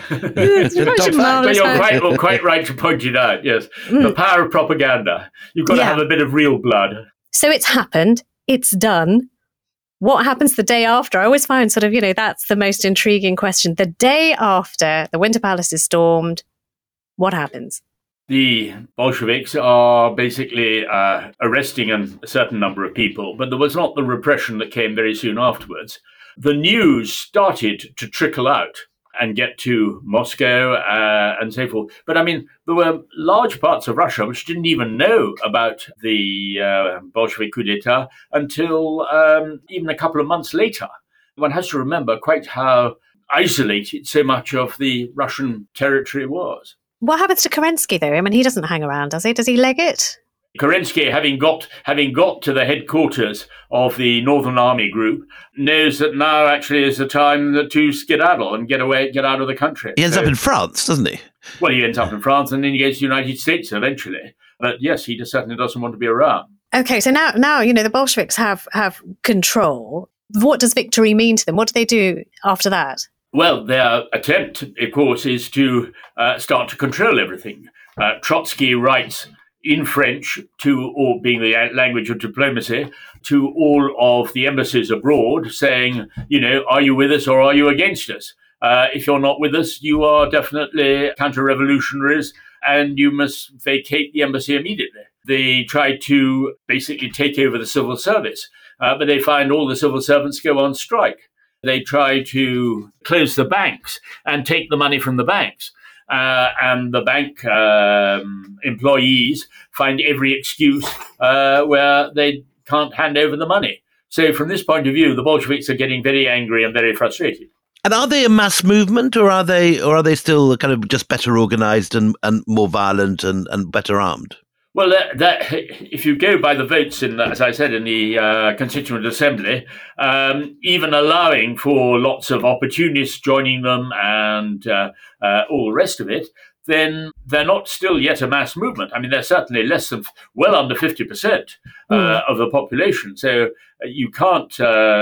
[SPEAKER 2] But
[SPEAKER 3] you're quite right to point it out, yes. The power of propaganda. You've got to have a bit of real blood.
[SPEAKER 2] So it's happened. It's done. What happens the day after? I always find that's the most intriguing question. The day after the Winter Palace is stormed, what happens?
[SPEAKER 3] The Bolsheviks are basically arresting a certain number of people, but there was not the repression that came very soon afterwards. The news started to trickle out and get to Moscow and so forth. But I mean, there were large parts of Russia which didn't even know about the Bolshevik coup d'etat until even a couple of months later. One has to remember quite how isolated so much of the Russian territory was.
[SPEAKER 2] What happens to Kerensky, though? I mean, he doesn't hang around, does he? Does he leg it?
[SPEAKER 3] Kerensky, having got to the headquarters of the Northern Army Group, knows that now actually is the time to skedaddle and get out of the country.
[SPEAKER 1] He ends up in France, doesn't he?
[SPEAKER 3] Well, he ends up in France and then he goes to the United States eventually. But yes, he certainly doesn't want to be around. Okay,
[SPEAKER 2] so now the Bolsheviks have control. What does victory mean to them? What do they do after that?
[SPEAKER 3] Well, their attempt, of course, is to start to control everything. Trotsky writes in French, or being the language of diplomacy, to all of the embassies abroad, saying, are you with us or are you against us? If you're not with us, you are definitely counter-revolutionaries and you must vacate the embassy immediately. They try to basically take over the civil service, but they find all the civil servants go on strike. They try to close the banks and take the money from the banks. And the bank employees find every excuse where they can't hand over the money. So from this point of view, the Bolsheviks are getting very angry and very frustrated.
[SPEAKER 1] And are they a mass movement, or are they still kind of just better organized and more violent and better armed?
[SPEAKER 3] Well, that if you go by the votes as I said, in the Constituent Assembly, even allowing for lots of opportunists joining them and all the rest of it, then they're not still yet a mass movement. I mean, they're certainly well under 50% of the population. So you can't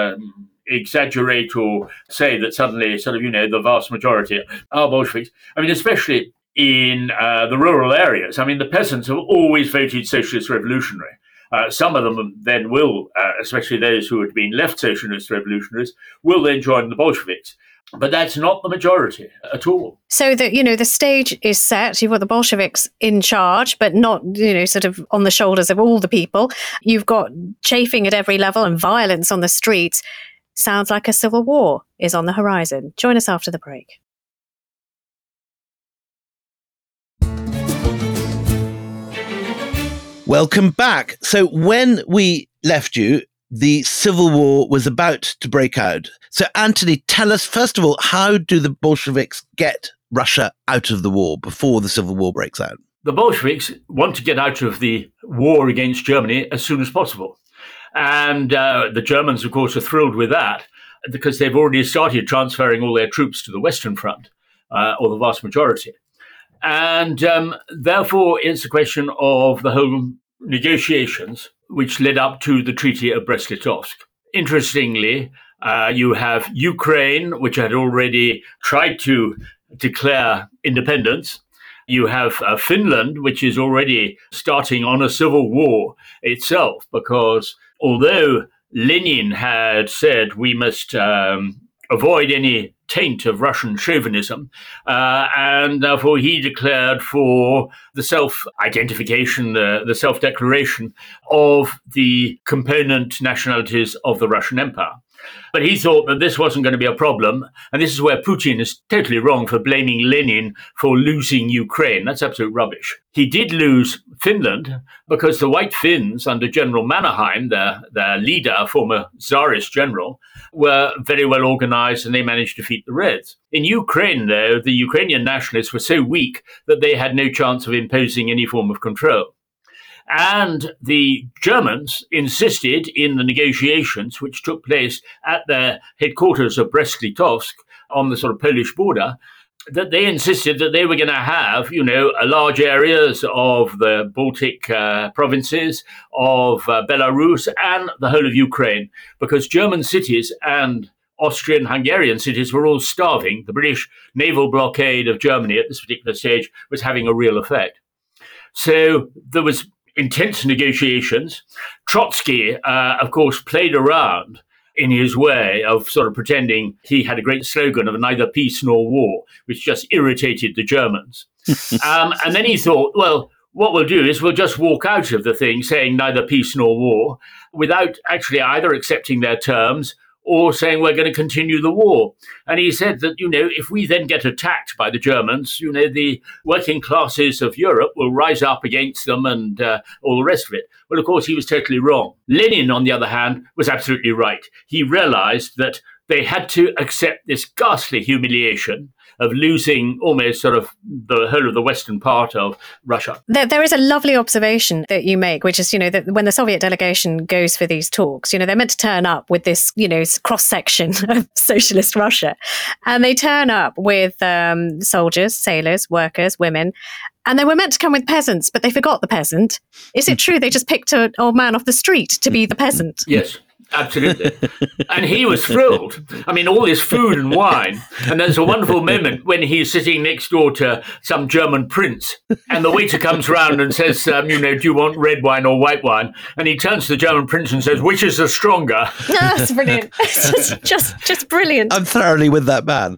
[SPEAKER 3] exaggerate or say that suddenly the vast majority are Bolsheviks. I mean, especially in the rural areas. I mean, the peasants have always voted socialist revolutionary. Some of them then will, especially those who had been left socialist revolutionaries, will then join the Bolsheviks. But that's not the majority at all.
[SPEAKER 2] So the stage is set. You've got the Bolsheviks in charge, but not, sort of on the shoulders of all the people. You've got chafing at every level and violence on the streets. Sounds like a civil war is on the horizon. Join us after the break.
[SPEAKER 1] Welcome back. So when we left you, the civil war was about to break out. So Anthony, tell us, first of all, how do the Bolsheviks get Russia out of the war before the civil war breaks out?
[SPEAKER 3] The Bolsheviks want to get out of the war against Germany as soon as possible. And the Germans, of course, are thrilled with that because they've already started transferring all their troops to the Western Front, or the vast majority. And therefore, it's a question of the whole negotiations which led up to the Treaty of Brest-Litovsk. Interestingly, you have Ukraine, which had already tried to declare independence. You have Finland, which is already starting on a civil war itself, because although Lenin had said we must avoid any taint of Russian chauvinism, and therefore he declared for the self-identification, the self-declaration of the component nationalities of the Russian Empire. But he thought that this wasn't going to be a problem. And this is where Putin is totally wrong for blaming Lenin for losing Ukraine. That's absolute rubbish. He did lose Finland because the White Finns under General Mannerheim, their leader, former Tsarist general, were very well organized and they managed to defeat the Reds. In Ukraine, though, the Ukrainian nationalists were so weak that they had no chance of imposing any form of control. And the Germans insisted in the negotiations, which took place at their headquarters of Brest-Litovsk on the sort of Polish border, that they insisted that they were going to have, large areas of the Baltic provinces, of Belarus, and the whole of Ukraine, because German cities and Austrian-Hungarian cities were all starving. The British naval blockade of Germany at this particular stage was having a real effect. So there was intense negotiations. Trotsky, of course, played around in his way of sort of pretending he had a great slogan of neither peace nor war, which just irritated the Germans. And then he thought, well, what we'll do is we'll just walk out of the thing saying neither peace nor war without actually either accepting their terms or saying we're going to continue the war. And he said that, if we then get attacked by the Germans, the working classes of Europe will rise up against them and all the rest of it. Well, of course, he was totally wrong. Lenin, on the other hand, was absolutely right. He realized that they had to accept this ghastly humiliation of losing almost sort of the whole of the western part of Russia.
[SPEAKER 2] There is a lovely observation that you make, which is, that when the Soviet delegation goes for these talks, they're meant to turn up with this, cross-section of socialist Russia. And they turn up with soldiers, sailors, workers, women. And they were meant to come with peasants, but they forgot the peasant. Is it true they just picked an old man off the street to be the peasant?
[SPEAKER 3] Yes. Absolutely. And he was thrilled. I mean, all this food and wine. And there's a wonderful moment when he's sitting next door to some German prince. And the waiter comes round and says, do you want red wine or white wine? And he turns to the German prince and says, which is the stronger?
[SPEAKER 2] That's brilliant. It's just brilliant.
[SPEAKER 1] I'm thoroughly with that man.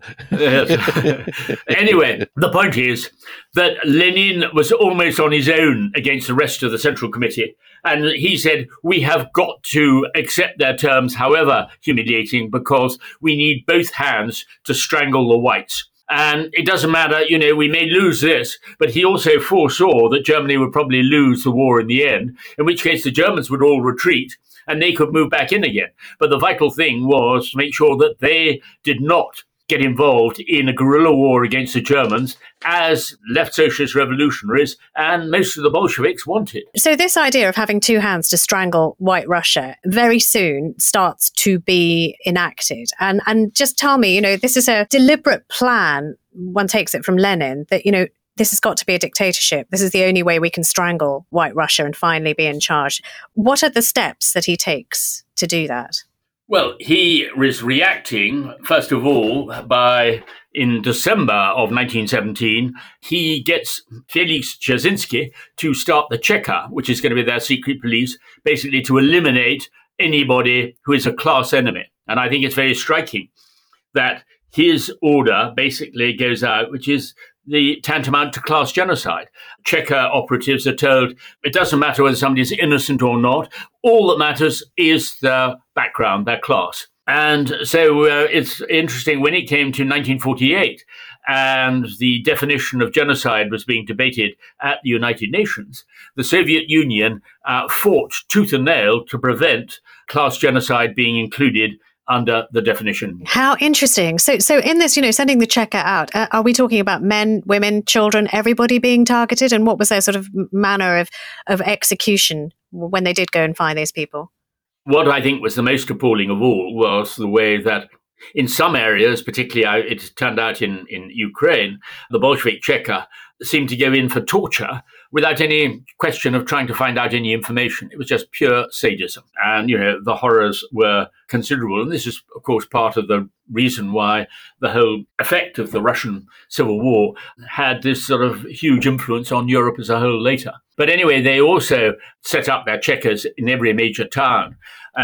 [SPEAKER 3] Anyway, the point is that Lenin was almost on his own against the rest of the Central Committee. And he said, we have got to accept their terms, however humiliating, because we need both hands to strangle the whites. And it doesn't matter, we may lose this, but he also foresaw that Germany would probably lose the war in the end, in which case the Germans would all retreat and they could move back in again. But the vital thing was to make sure that they did not get involved in a guerrilla war against the Germans, as left socialist revolutionaries and most of the Bolsheviks wanted.
[SPEAKER 2] So this idea of having two hands to strangle White Russia very soon starts to be enacted. And just tell me, this is a deliberate plan, one takes it from Lenin, that, this has got to be a dictatorship. This is the only way we can strangle White Russia and finally be in charge. What are the steps that he takes to do that?
[SPEAKER 3] Well, he was reacting, first of all, by, in December of 1917, he gets Felix Dzerzhinsky to start the Cheka, which is going to be their secret police, basically to eliminate anybody who is a class enemy. And I think it's very striking that his order basically goes out, which is the tantamount to class genocide. Cheka operatives are told it doesn't matter whether somebody is innocent or not. All that matters is their background, their class. And so it's interesting when it came to 1948 and the definition of genocide was being debated at the United Nations, the Soviet Union fought tooth and nail to prevent class genocide being included under the definition.
[SPEAKER 2] How interesting. So in this, sending the Cheka out, are we talking about men, women, children, everybody being targeted? And what was their sort of manner of execution when they did go and find these people?
[SPEAKER 3] What I think was the most appalling of all was the way that in some areas, particularly it turned out in Ukraine, the Bolshevik Cheka seemed to go in for torture without any question of trying to find out any information. It was just pure sadism. And, the horrors were considerable. And this is, of course, part of the reason why the whole effect of the Russian Civil War had this sort of huge influence on Europe as a whole later. But anyway, they also set up their Chekas in every major town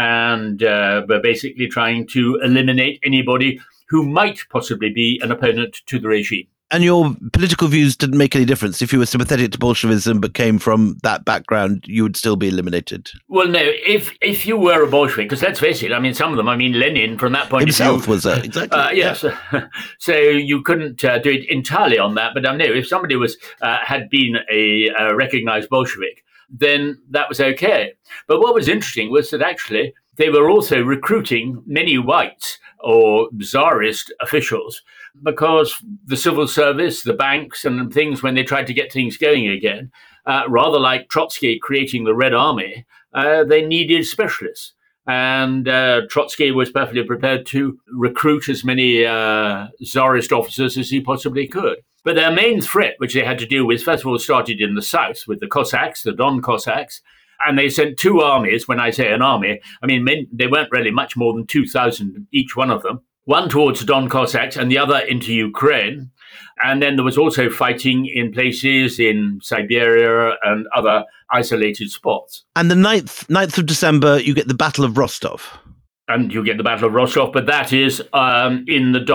[SPEAKER 3] and were basically trying to eliminate anybody who might possibly be an opponent to the regime.
[SPEAKER 1] And your political views didn't make any difference. If you were sympathetic to Bolshevism but came from that background, you would still be eliminated.
[SPEAKER 3] Well, no, if you were a Bolshevik, because let's face it, I mean, some of them, Lenin, from that point
[SPEAKER 1] himself
[SPEAKER 3] of view,
[SPEAKER 1] was exactly.
[SPEAKER 3] yes. Yeah. So you couldn't do it entirely on that. But no, if somebody had been a recognized Bolshevik, then that was okay. But what was interesting was that actually they were also recruiting many whites or czarist officials, because the civil service, the banks and things, when they tried to get things going again, rather like Trotsky creating the Red Army, they needed specialists. And Trotsky was perfectly prepared to recruit as many czarist officers as he possibly could. But their main threat, which they had to deal with, first of all, started in the south with the Cossacks, the Don Cossacks. And they sent two armies. When I say an army, they weren't really much more than 2,000 each one of them. One towards the Don Cossacks and the other into Ukraine. And then there was also fighting in places in Siberia and other isolated spots.
[SPEAKER 1] And the 9th of December, you get the Battle of Rostov.
[SPEAKER 3] And you get the Battle of Rostov, but that is in the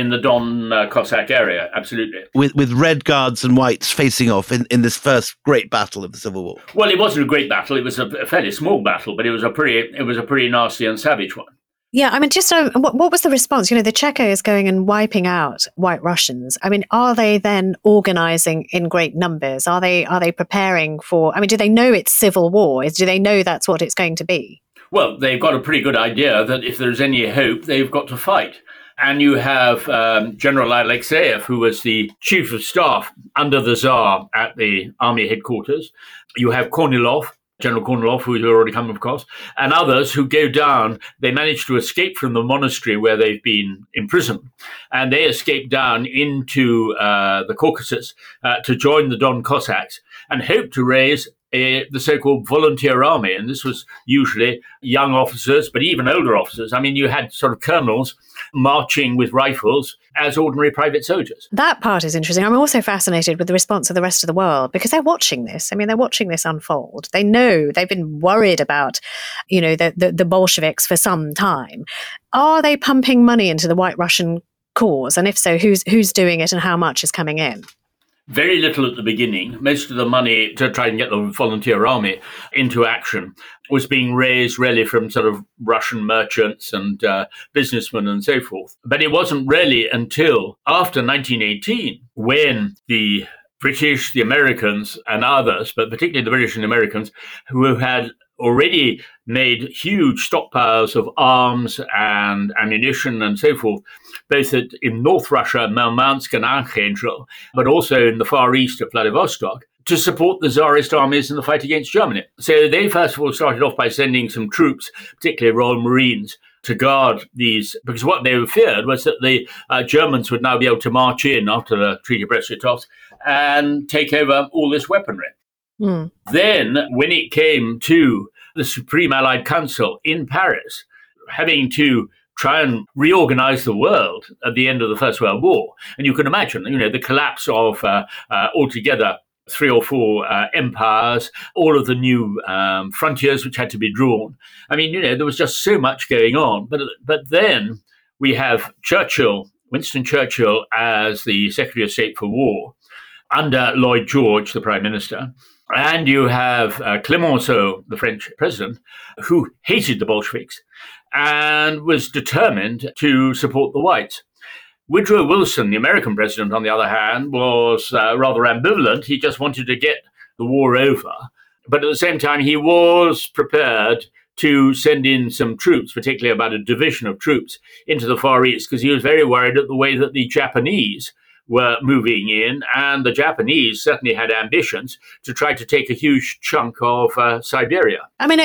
[SPEAKER 3] Don Cossack area, absolutely.
[SPEAKER 1] With Red Guards and Whites facing off in this first great battle of the Civil War.
[SPEAKER 3] Well, it wasn't a great battle. It was a fairly small battle, but it was a pretty nasty and savage one.
[SPEAKER 2] Yeah, what was the response? The Chekos going and wiping out White Russians. Are they then organizing in great numbers? Are they preparing for? do they know it's civil war? Do they know that's what it's going to be?
[SPEAKER 3] Well, they've got a pretty good idea that if there's any hope, they've got to fight. And you have General Alexeyev, who was the chief of staff under the Tsar at the army headquarters. You have Kornilov, General Kornilov, who has already come, of course, and others who go down. They manage to escape from the monastery where they've been imprisoned, and they escape down into the Caucasus to join the Don Cossacks and hope to raise the so-called volunteer army. And this was usually young officers, but even older officers. You had sort of colonels marching with rifles as ordinary private soldiers. That
[SPEAKER 2] part is interesting. I'm also fascinated with the response of the rest of the world, because they're watching this. They're watching this unfold. They know they've been worried about, the Bolsheviks for some time. Are they pumping money into the White Russian cause? And if so, who's doing it and how much is coming in?
[SPEAKER 3] Very little at the beginning. Most of the money to try and get the volunteer army into action was being raised really from sort of Russian merchants and businessmen and so forth. But it wasn't really until after 1918 when the British, the Americans and others, but particularly the British and Americans, who had already made huge stockpiles of arms and ammunition and so forth, both in North Russia, Murmansk and Archangel, but also in the far east of Vladivostok, to support the Tsarist armies in the fight against Germany. So they first of all started off by sending some troops, particularly Royal Marines, to guard these, because what they feared was that the Germans would now be able to march in after the Treaty of Brest-Litovsk and take over all this weaponry.
[SPEAKER 2] Mm.
[SPEAKER 3] Then, when it came to the Supreme Allied Council in Paris, having to try and reorganize the world at the end of the First World War, and you can imagine, the collapse of altogether 3 or 4 empires, all of the new frontiers which had to be drawn. There was just so much going on. But then we have Winston Churchill, as the Secretary of State for War, under Lloyd George, the Prime Minister. And you have Clemenceau, the French president, who hated the Bolsheviks and was determined to support the whites. Woodrow Wilson, the American president, on the other hand, was rather ambivalent. He just wanted to get the war over. But at the same time, he was prepared to send in some troops, particularly about a division of troops, into the Far East, because he was very worried at the way that the Japanese were moving in, and the Japanese certainly had ambitions to try to take a huge chunk of Siberia.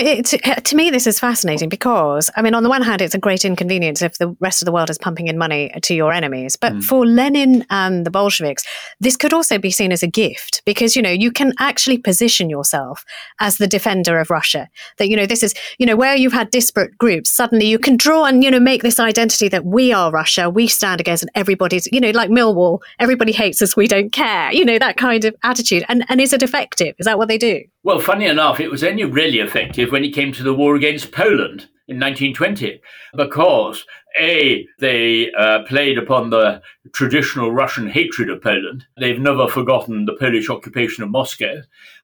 [SPEAKER 2] To me, this is fascinating because, on the one hand, it's a great inconvenience if the rest of the world is pumping in money to your enemies. But for Lenin and the Bolsheviks, this could also be seen as a gift because, you can actually position yourself as the defender of Russia. That, this is, where you've had disparate groups, suddenly you can draw and, make this identity that we are Russia, we stand against, and everybody's, like Millwall, everybody hates us, we don't care, that kind of attitude. And is it effective? Is that what they do?
[SPEAKER 3] Well, funny enough, it was only really effective when it came to the war against Poland. in 1920 because, A, they played upon the traditional Russian hatred of Poland. They've never forgotten the Polish occupation of Moscow.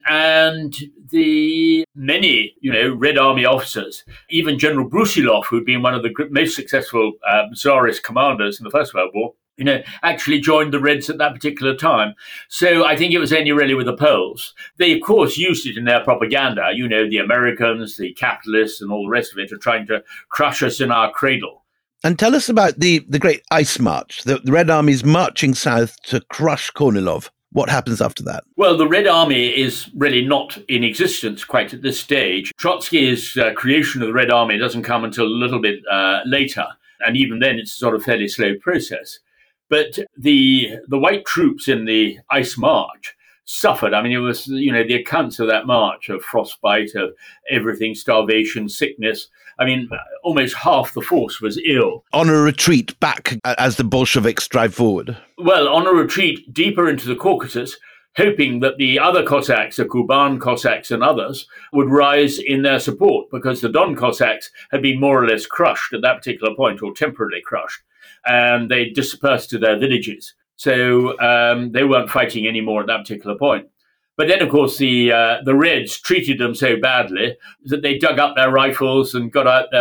[SPEAKER 3] And the many, Red Army officers, even General Brusilov, who'd been one of the most successful Tsarist commanders in the First World War, actually joined the Reds at that particular time. So I think it was only really with the Poles. They, of course, used it in their propaganda. The Americans, the capitalists, and all the rest of it are trying to crush us in our cradle.
[SPEAKER 1] And tell us about the Great Ice March, the Red Army's marching south to crush Kornilov. What happens after that?
[SPEAKER 3] Well, the Red Army is really not in existence quite at this stage. Trotsky's creation of the Red Army doesn't come until a little bit later. And even then, it's a sort of fairly slow process. But the white troops in the Ice March suffered. I mean, it was, the accounts of that march, of frostbite, of everything, starvation, sickness. I mean, almost half the force was ill.
[SPEAKER 1] On a retreat back as the Bolsheviks drive forward?
[SPEAKER 3] Well, on a retreat deeper into the Caucasus, hoping that the other Cossacks, the Kuban Cossacks and others, would rise in their support, because the Don Cossacks had been more or less crushed at that particular point, or temporarily crushed, and they dispersed to their villages. So they weren't fighting anymore at that particular point. But then, of course, the Reds treated them so badly that they dug up their rifles and got out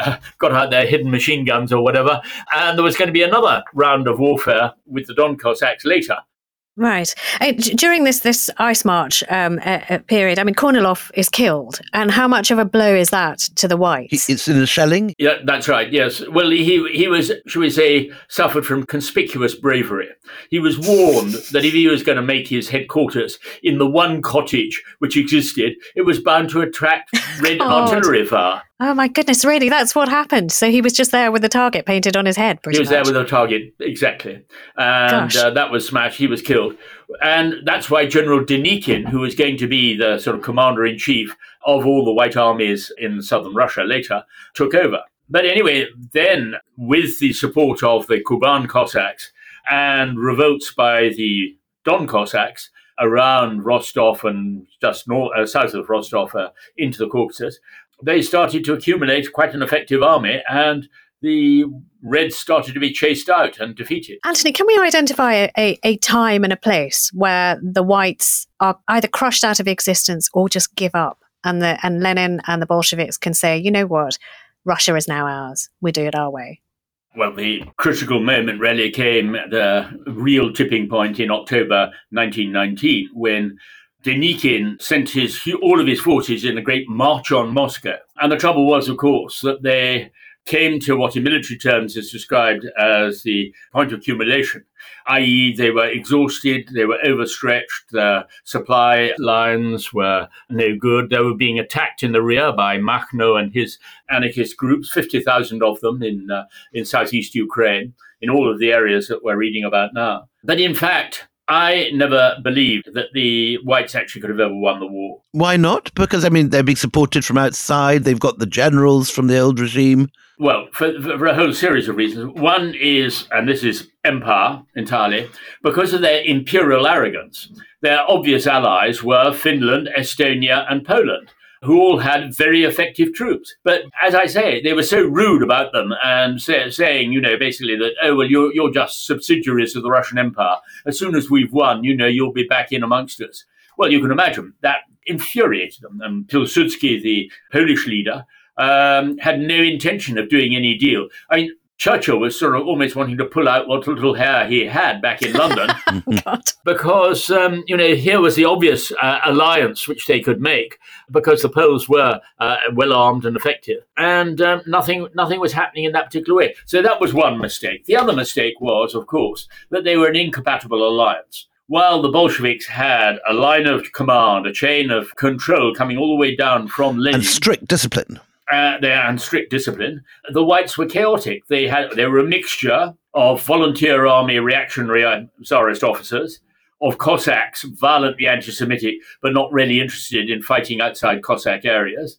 [SPEAKER 3] their hidden machine guns or whatever, and there was going to be another round of warfare with the Don Cossacks later.
[SPEAKER 2] Right. During this Ice March period, I mean, Kornilov is killed. And how much of a blow is that to the Whites?
[SPEAKER 1] It's in a shelling?
[SPEAKER 3] Yeah, that's right, yes. Well, he was, shall we say, suffered from conspicuous bravery. He was warned that if he was going to make his headquarters in the one cottage which existed, it was bound to attract Red artillery fire.
[SPEAKER 2] Oh, my goodness, really? That's what happened? So he was just there with the target painted on his head, pretty much?
[SPEAKER 3] He was there with a target, exactly. And that was smashed. He was killed. And that's why General Denikin, who was going to be the sort of commander-in-chief of all the White armies in southern Russia later, took over. But anyway, then, with the support of the Kuban Cossacks and revolts by the Don Cossacks around Rostov and just south of Rostov into the Caucasus, they started to accumulate quite an effective army, and the Reds started to be chased out and defeated.
[SPEAKER 2] Anthony, can we identify a time and a place where the Whites are either crushed out of existence or just give up, and Lenin and the Bolsheviks can say, you know what, Russia is now ours. We do it our way?
[SPEAKER 3] Well, the critical moment really came at the real tipping point in October 1919, when Denikin sent all of his forces in a great march on Moscow. And the trouble was, of course, that they came to what in military terms is described as the point of accumulation, i.e. they were exhausted, they were overstretched, the supply lines were no good. They were being attacked in the rear by Makhno and his anarchist groups, 50,000 of them in southeast Ukraine, in all of the areas that we're reading about now. But in fact, I never believed that the Whites actually could have ever won the war.
[SPEAKER 1] Why not? Because, I mean, they're being supported from outside. They've got the generals from the old regime.
[SPEAKER 3] Well, for a whole series of reasons. One is, and this is empire entirely, because of their imperial arrogance. Their obvious allies were Finland, Estonia, and Poland, who all had very effective troops. But as I say, they were so rude about them and saying, basically that, oh, well, you're just subsidiaries of the Russian Empire. As soon as we've won, you'll be back in amongst us. Well, you can imagine that infuriated them. And Pilsudski, the Polish leader, had no intention of doing any deal. I mean, Churchill was sort of almost wanting to pull out what little hair he had back in London because, here was the obvious alliance which they could make because the Poles were well armed and effective, and nothing was happening in that particular way. So that was one mistake. The other mistake was, of course, that they were an incompatible alliance. While the Bolsheviks had a line of command, a chain of control coming all the way down from Lenin.
[SPEAKER 1] And strict discipline.
[SPEAKER 3] And strict discipline. The Whites were chaotic. They were a mixture of volunteer army reactionary Tsarist officers, of Cossacks, violently anti-Semitic, but not really interested in fighting outside Cossack areas,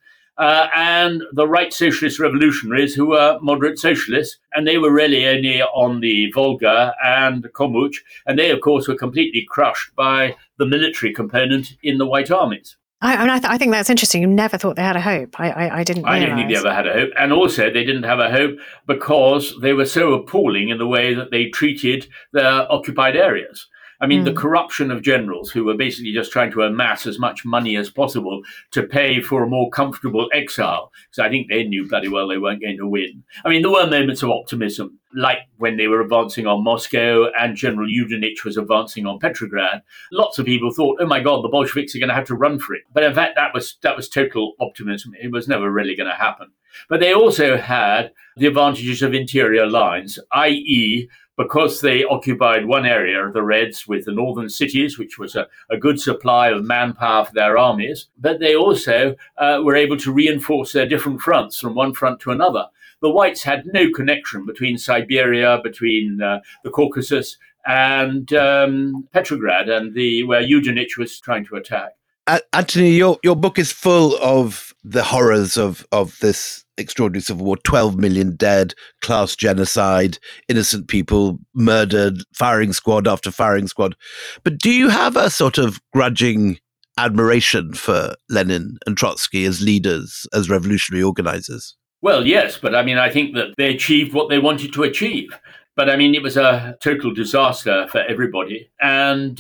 [SPEAKER 3] and the right socialist revolutionaries who were moderate socialists, and they were really only on the Volga and Komuch, and they, of course, were completely crushed by the military component in the White armies.
[SPEAKER 2] I think that's interesting. You never thought they had a hope. I didn't realize.
[SPEAKER 3] I don't think they ever had a hope. And also, they didn't have a hope because they were so appalling in the way that they treated their occupied areas. I mean, the corruption of generals who were basically just trying to amass as much money as possible to pay for a more comfortable exile. So I think they knew bloody well they weren't going to win. I mean, there were moments of optimism, like when they were advancing on Moscow and General Yudenich was advancing on Petrograd. Lots of people thought, oh my God, the Bolsheviks are going to have to run for it. But in fact, that was total optimism. It was never really going to happen. But they also had the advantages of interior lines, i.e., because they occupied one area of the Reds with the northern cities, which was a good supply of manpower for their armies, but they also were able to reinforce their different fronts from one front to another. The Whites had no connection between Siberia, between the Caucasus and Petrograd, and where Yudenich was trying to attack.
[SPEAKER 1] Anthony, your book is full of the horrors of this extraordinary civil war. 12 million dead, class genocide, innocent people murdered, firing squad after firing squad. But do you have a sort of grudging admiration for Lenin and Trotsky as leaders, as revolutionary organizers?
[SPEAKER 3] Well, yes, but I mean, I think that they achieved what they wanted to achieve. But I mean, it was a total disaster for everybody. And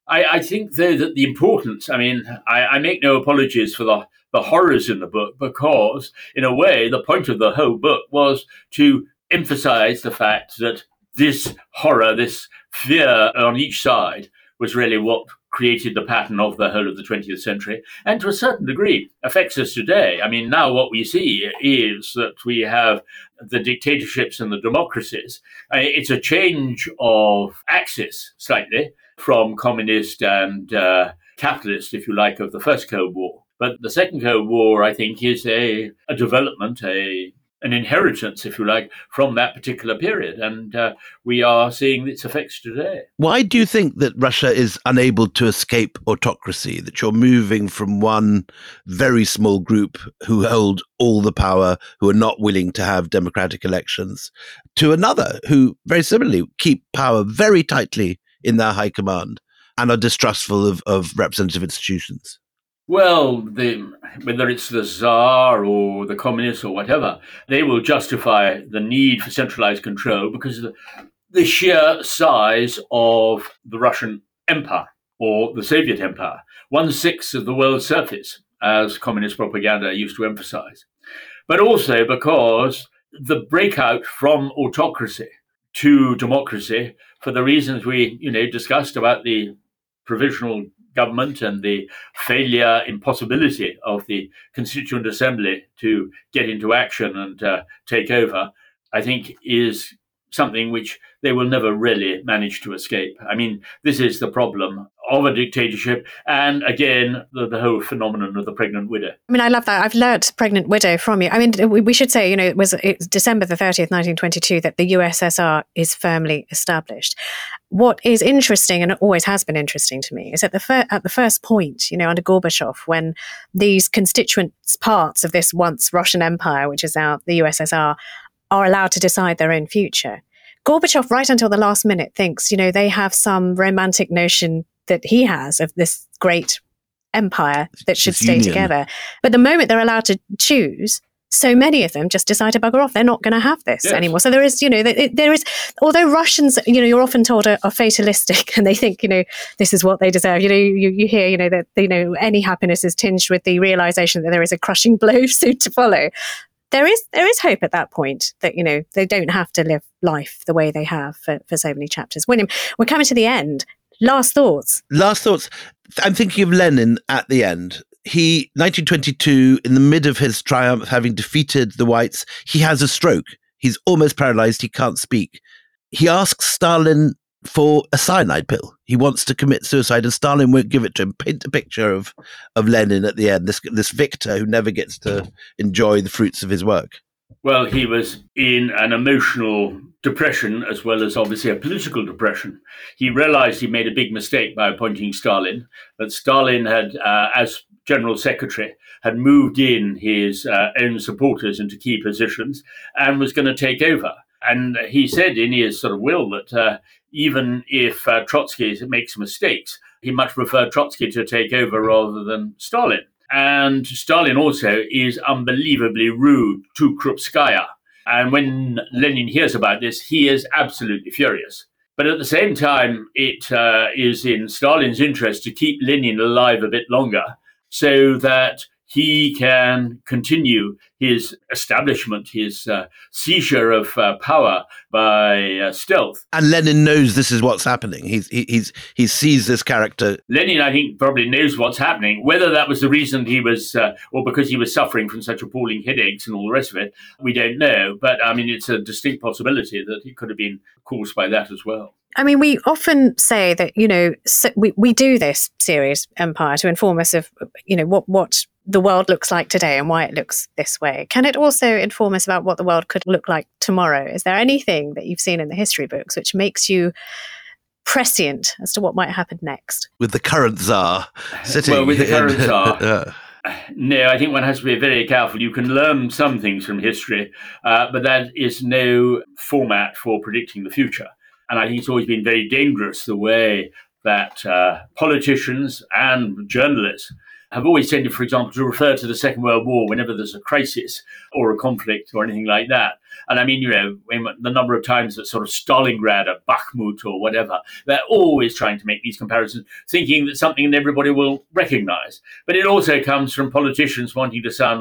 [SPEAKER 3] I think, though, that the importance, I mean, I make no apologies for the horrors in the book, because in a way, the point of the whole book was to emphasize the fact that this horror, this fear on each side was really what created the pattern of the whole of the 20th century, and to a certain degree affects us today. I mean, now what we see is that we have the dictatorships and the democracies. It's a change of axis slightly from communist and capitalist, if you like, of the First Cold War. But the Second Cold War, I think, is a development, an inheritance, if you like, from that particular period. And we are seeing its effects today.
[SPEAKER 1] Why do you think that Russia is unable to escape autocracy, that you're moving from one very small group who hold all the power, who are not willing to have democratic elections, to another who, very similarly, keep power very tightly in their high command and are distrustful of representative institutions?
[SPEAKER 3] Well, whether it's the Tsar or the communists or whatever, they will justify the need for centralized control because of the sheer size of the Russian Empire or the Soviet Empire, 1/6 of the world's surface, as communist propaganda used to emphasize. But also because the breakout from autocracy to democracy, for the reasons we discussed about the provisional government and the impossibility of the Constituent Assembly to get into action and take over, I think is something which they will never really manage to escape. I mean, this is the problem of a dictatorship. And again, the whole phenomenon of the pregnant widow.
[SPEAKER 2] I mean, I love that. I've learnt pregnant widow from you. I mean, we should say, it's December the 30th, 1922, that the USSR is firmly established. What is interesting, and it always has been interesting to me, is at the first point, under Gorbachev, when these constituent parts of this once Russian Empire, which is now the USSR, are allowed to decide their own future. Gorbachev, right until the last minute, thinks, they have some romantic notion that he has of this great empire that should stay together. But the moment they're allowed to choose, so many of them just decide to bugger off. They're not going to have this anymore. So there is, although Russians, you're often told are fatalistic and they think, this is what they deserve. You hear, that, any happiness is tinged with the realization that there is a crushing blow soon to follow. There is hope at that point that, they don't have to live life the way they have for so many chapters. William, we're coming to the end. Last thoughts. I'm thinking of Lenin at the end. 1922, in the mid of his triumph, having defeated the Whites, he has a stroke. He's almost paralyzed. He can't speak. He asks Stalin for a cyanide pill. He wants to commit suicide, and Stalin won't give it to him. Paint a picture of Lenin at the end, this victor who never gets to enjoy the fruits of his work.
[SPEAKER 3] Well, he was in an emotional depression as well as obviously a political depression. He realized he made a big mistake by appointing Stalin, that Stalin had, as general secretary, had moved in his own supporters into key positions and was going to take over. And he said in his sort of will that even if Trotsky makes mistakes, he much preferred Trotsky to take over rather than Stalin. And Stalin also is unbelievably rude to Krupskaya. And when Lenin hears about this, he is absolutely furious. But at the same time, it is in Stalin's interest to keep Lenin alive a bit longer so that he can continue his establishment, his seizure of power by stealth.
[SPEAKER 1] And Lenin knows this is what's happening. He sees this character.
[SPEAKER 3] Lenin, I think, probably knows what's happening. Whether that was the reason he was, or because he was suffering from such appalling headaches and all the rest of it, we don't know. But I mean, it's a distinct possibility that it could have been caused by that as well.
[SPEAKER 2] I mean, we often say that, we do this series, Empire, to inform us of, what the world looks like today and why it looks this way. Can it also inform us about what the world could look like tomorrow? Is there anything that you've seen in the history books which makes you prescient as to what might happen next?
[SPEAKER 1] With the current Tsar sitting...
[SPEAKER 3] Well, with the current Tsar... No, I think one has to be very careful. You can learn some things from history, but that is no format for predicting the future. And I think it's always been very dangerous the way that politicians and journalists have always tended, for example, to refer to the Second World War whenever there's a crisis or a conflict or anything like that. And I mean, the number of times that sort of Stalingrad or Bakhmut or whatever, they're always trying to make these comparisons, thinking that something that everybody will recognize. But it also comes from politicians wanting to sound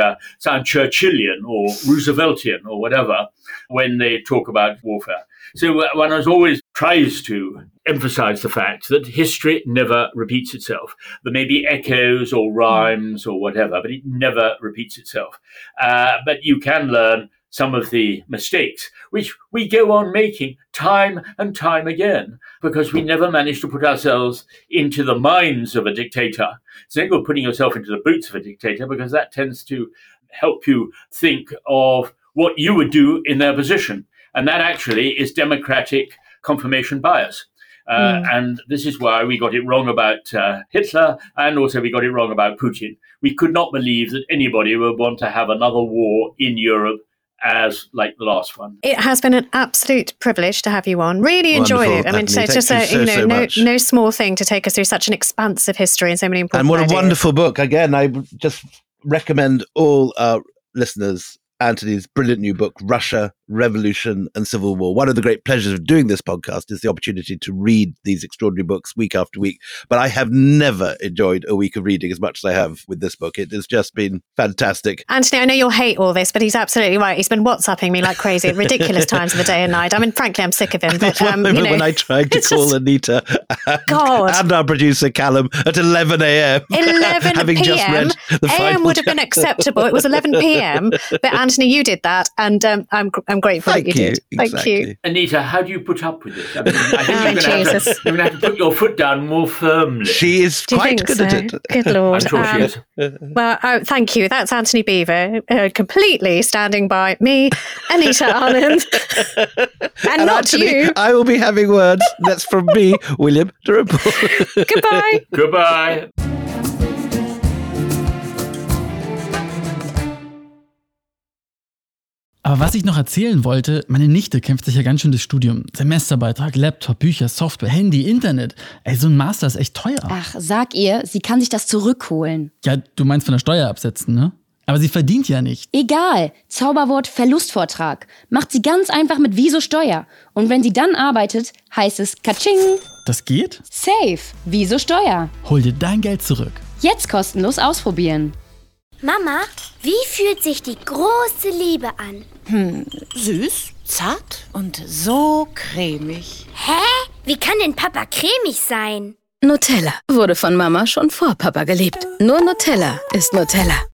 [SPEAKER 3] Churchillian or Rooseveltian or whatever when they talk about warfare. So one always tries to emphasize the fact that history never repeats itself. There may be echoes or rhymes or whatever, but it never repeats itself. But you can learn some of the mistakes, which we go on making time and time again, because we never manage to put ourselves into the minds of a dictator. It's not good putting yourself into the boots of a dictator, because that tends to help you think of what you would do in their position. And that actually is democratic confirmation bias. And this is why we got it wrong about Hitler, and also we got it wrong about Putin. We could not believe that anybody would want to have another war in Europe as like the last one.
[SPEAKER 2] It has been an absolute privilege to have you on. Really enjoyed it. I mean, so it's just no small thing to take us through such an expansive history and so many important
[SPEAKER 1] ideas.
[SPEAKER 2] A
[SPEAKER 1] wonderful book. Again, I just recommend all our listeners Anthony's brilliant new book, Russia, Revolution and Civil War. One of the great pleasures of doing this podcast is the opportunity to read these extraordinary books week after week. But I have never enjoyed a week of reading as much as I have with this book. It has just been fantastic.
[SPEAKER 2] Anthony, I know you'll hate all this, but he's absolutely right. He's been WhatsApping me like crazy at ridiculous times of the day and night. I mean, frankly, I'm sick of him. But,
[SPEAKER 1] when I tried to call Anita and our producer Callum at 11 a.m.
[SPEAKER 2] 11
[SPEAKER 1] having
[SPEAKER 2] p.m.
[SPEAKER 1] just read the final
[SPEAKER 2] AM would have been acceptable. It was 11 p.m. But Anthony, you did that, and I'm grateful that you did. Thank you.
[SPEAKER 3] Anita, how do you put up with it? I mean, I think you're going to have to put your foot down more firmly.
[SPEAKER 1] She is quite good at it.
[SPEAKER 2] Good Lord.
[SPEAKER 3] I'm sure she is.
[SPEAKER 2] Well, thank you. That's Anthony Beevor, completely standing by me, Anita Anand, and not
[SPEAKER 1] Anthony,
[SPEAKER 2] you.
[SPEAKER 1] I will be having words. That's from me, William Dalrymple.
[SPEAKER 2] Goodbye.
[SPEAKER 3] Goodbye.
[SPEAKER 4] Aber was ich noch erzählen wollte, meine Nichte kämpft sich ja ganz schön durchs Studium. Semesterbeitrag, Laptop, Bücher, Software, Handy, Internet. Ey, so ein Master ist echt teuer.
[SPEAKER 5] Ach, sag ihr, sie kann sich das zurückholen.
[SPEAKER 4] Ja, du meinst von der Steuer absetzen, ne? Aber sie verdient ja nicht.
[SPEAKER 5] Egal, Zauberwort Verlustvortrag. Macht sie ganz einfach mit Wieso Steuer. Und wenn sie dann arbeitet, heißt es Katsching.
[SPEAKER 4] Das geht?
[SPEAKER 5] Safe, Wieso Steuer.
[SPEAKER 4] Hol dir dein Geld zurück.
[SPEAKER 5] Jetzt kostenlos ausprobieren.
[SPEAKER 6] Mama, wie fühlt sich die große Liebe an?
[SPEAKER 7] Süß, zart und so cremig.
[SPEAKER 6] Hä? Wie kann denn Papa cremig sein?
[SPEAKER 8] Nutella wurde von Mama schon vor Papa geliebt. Nur Nutella ist Nutella.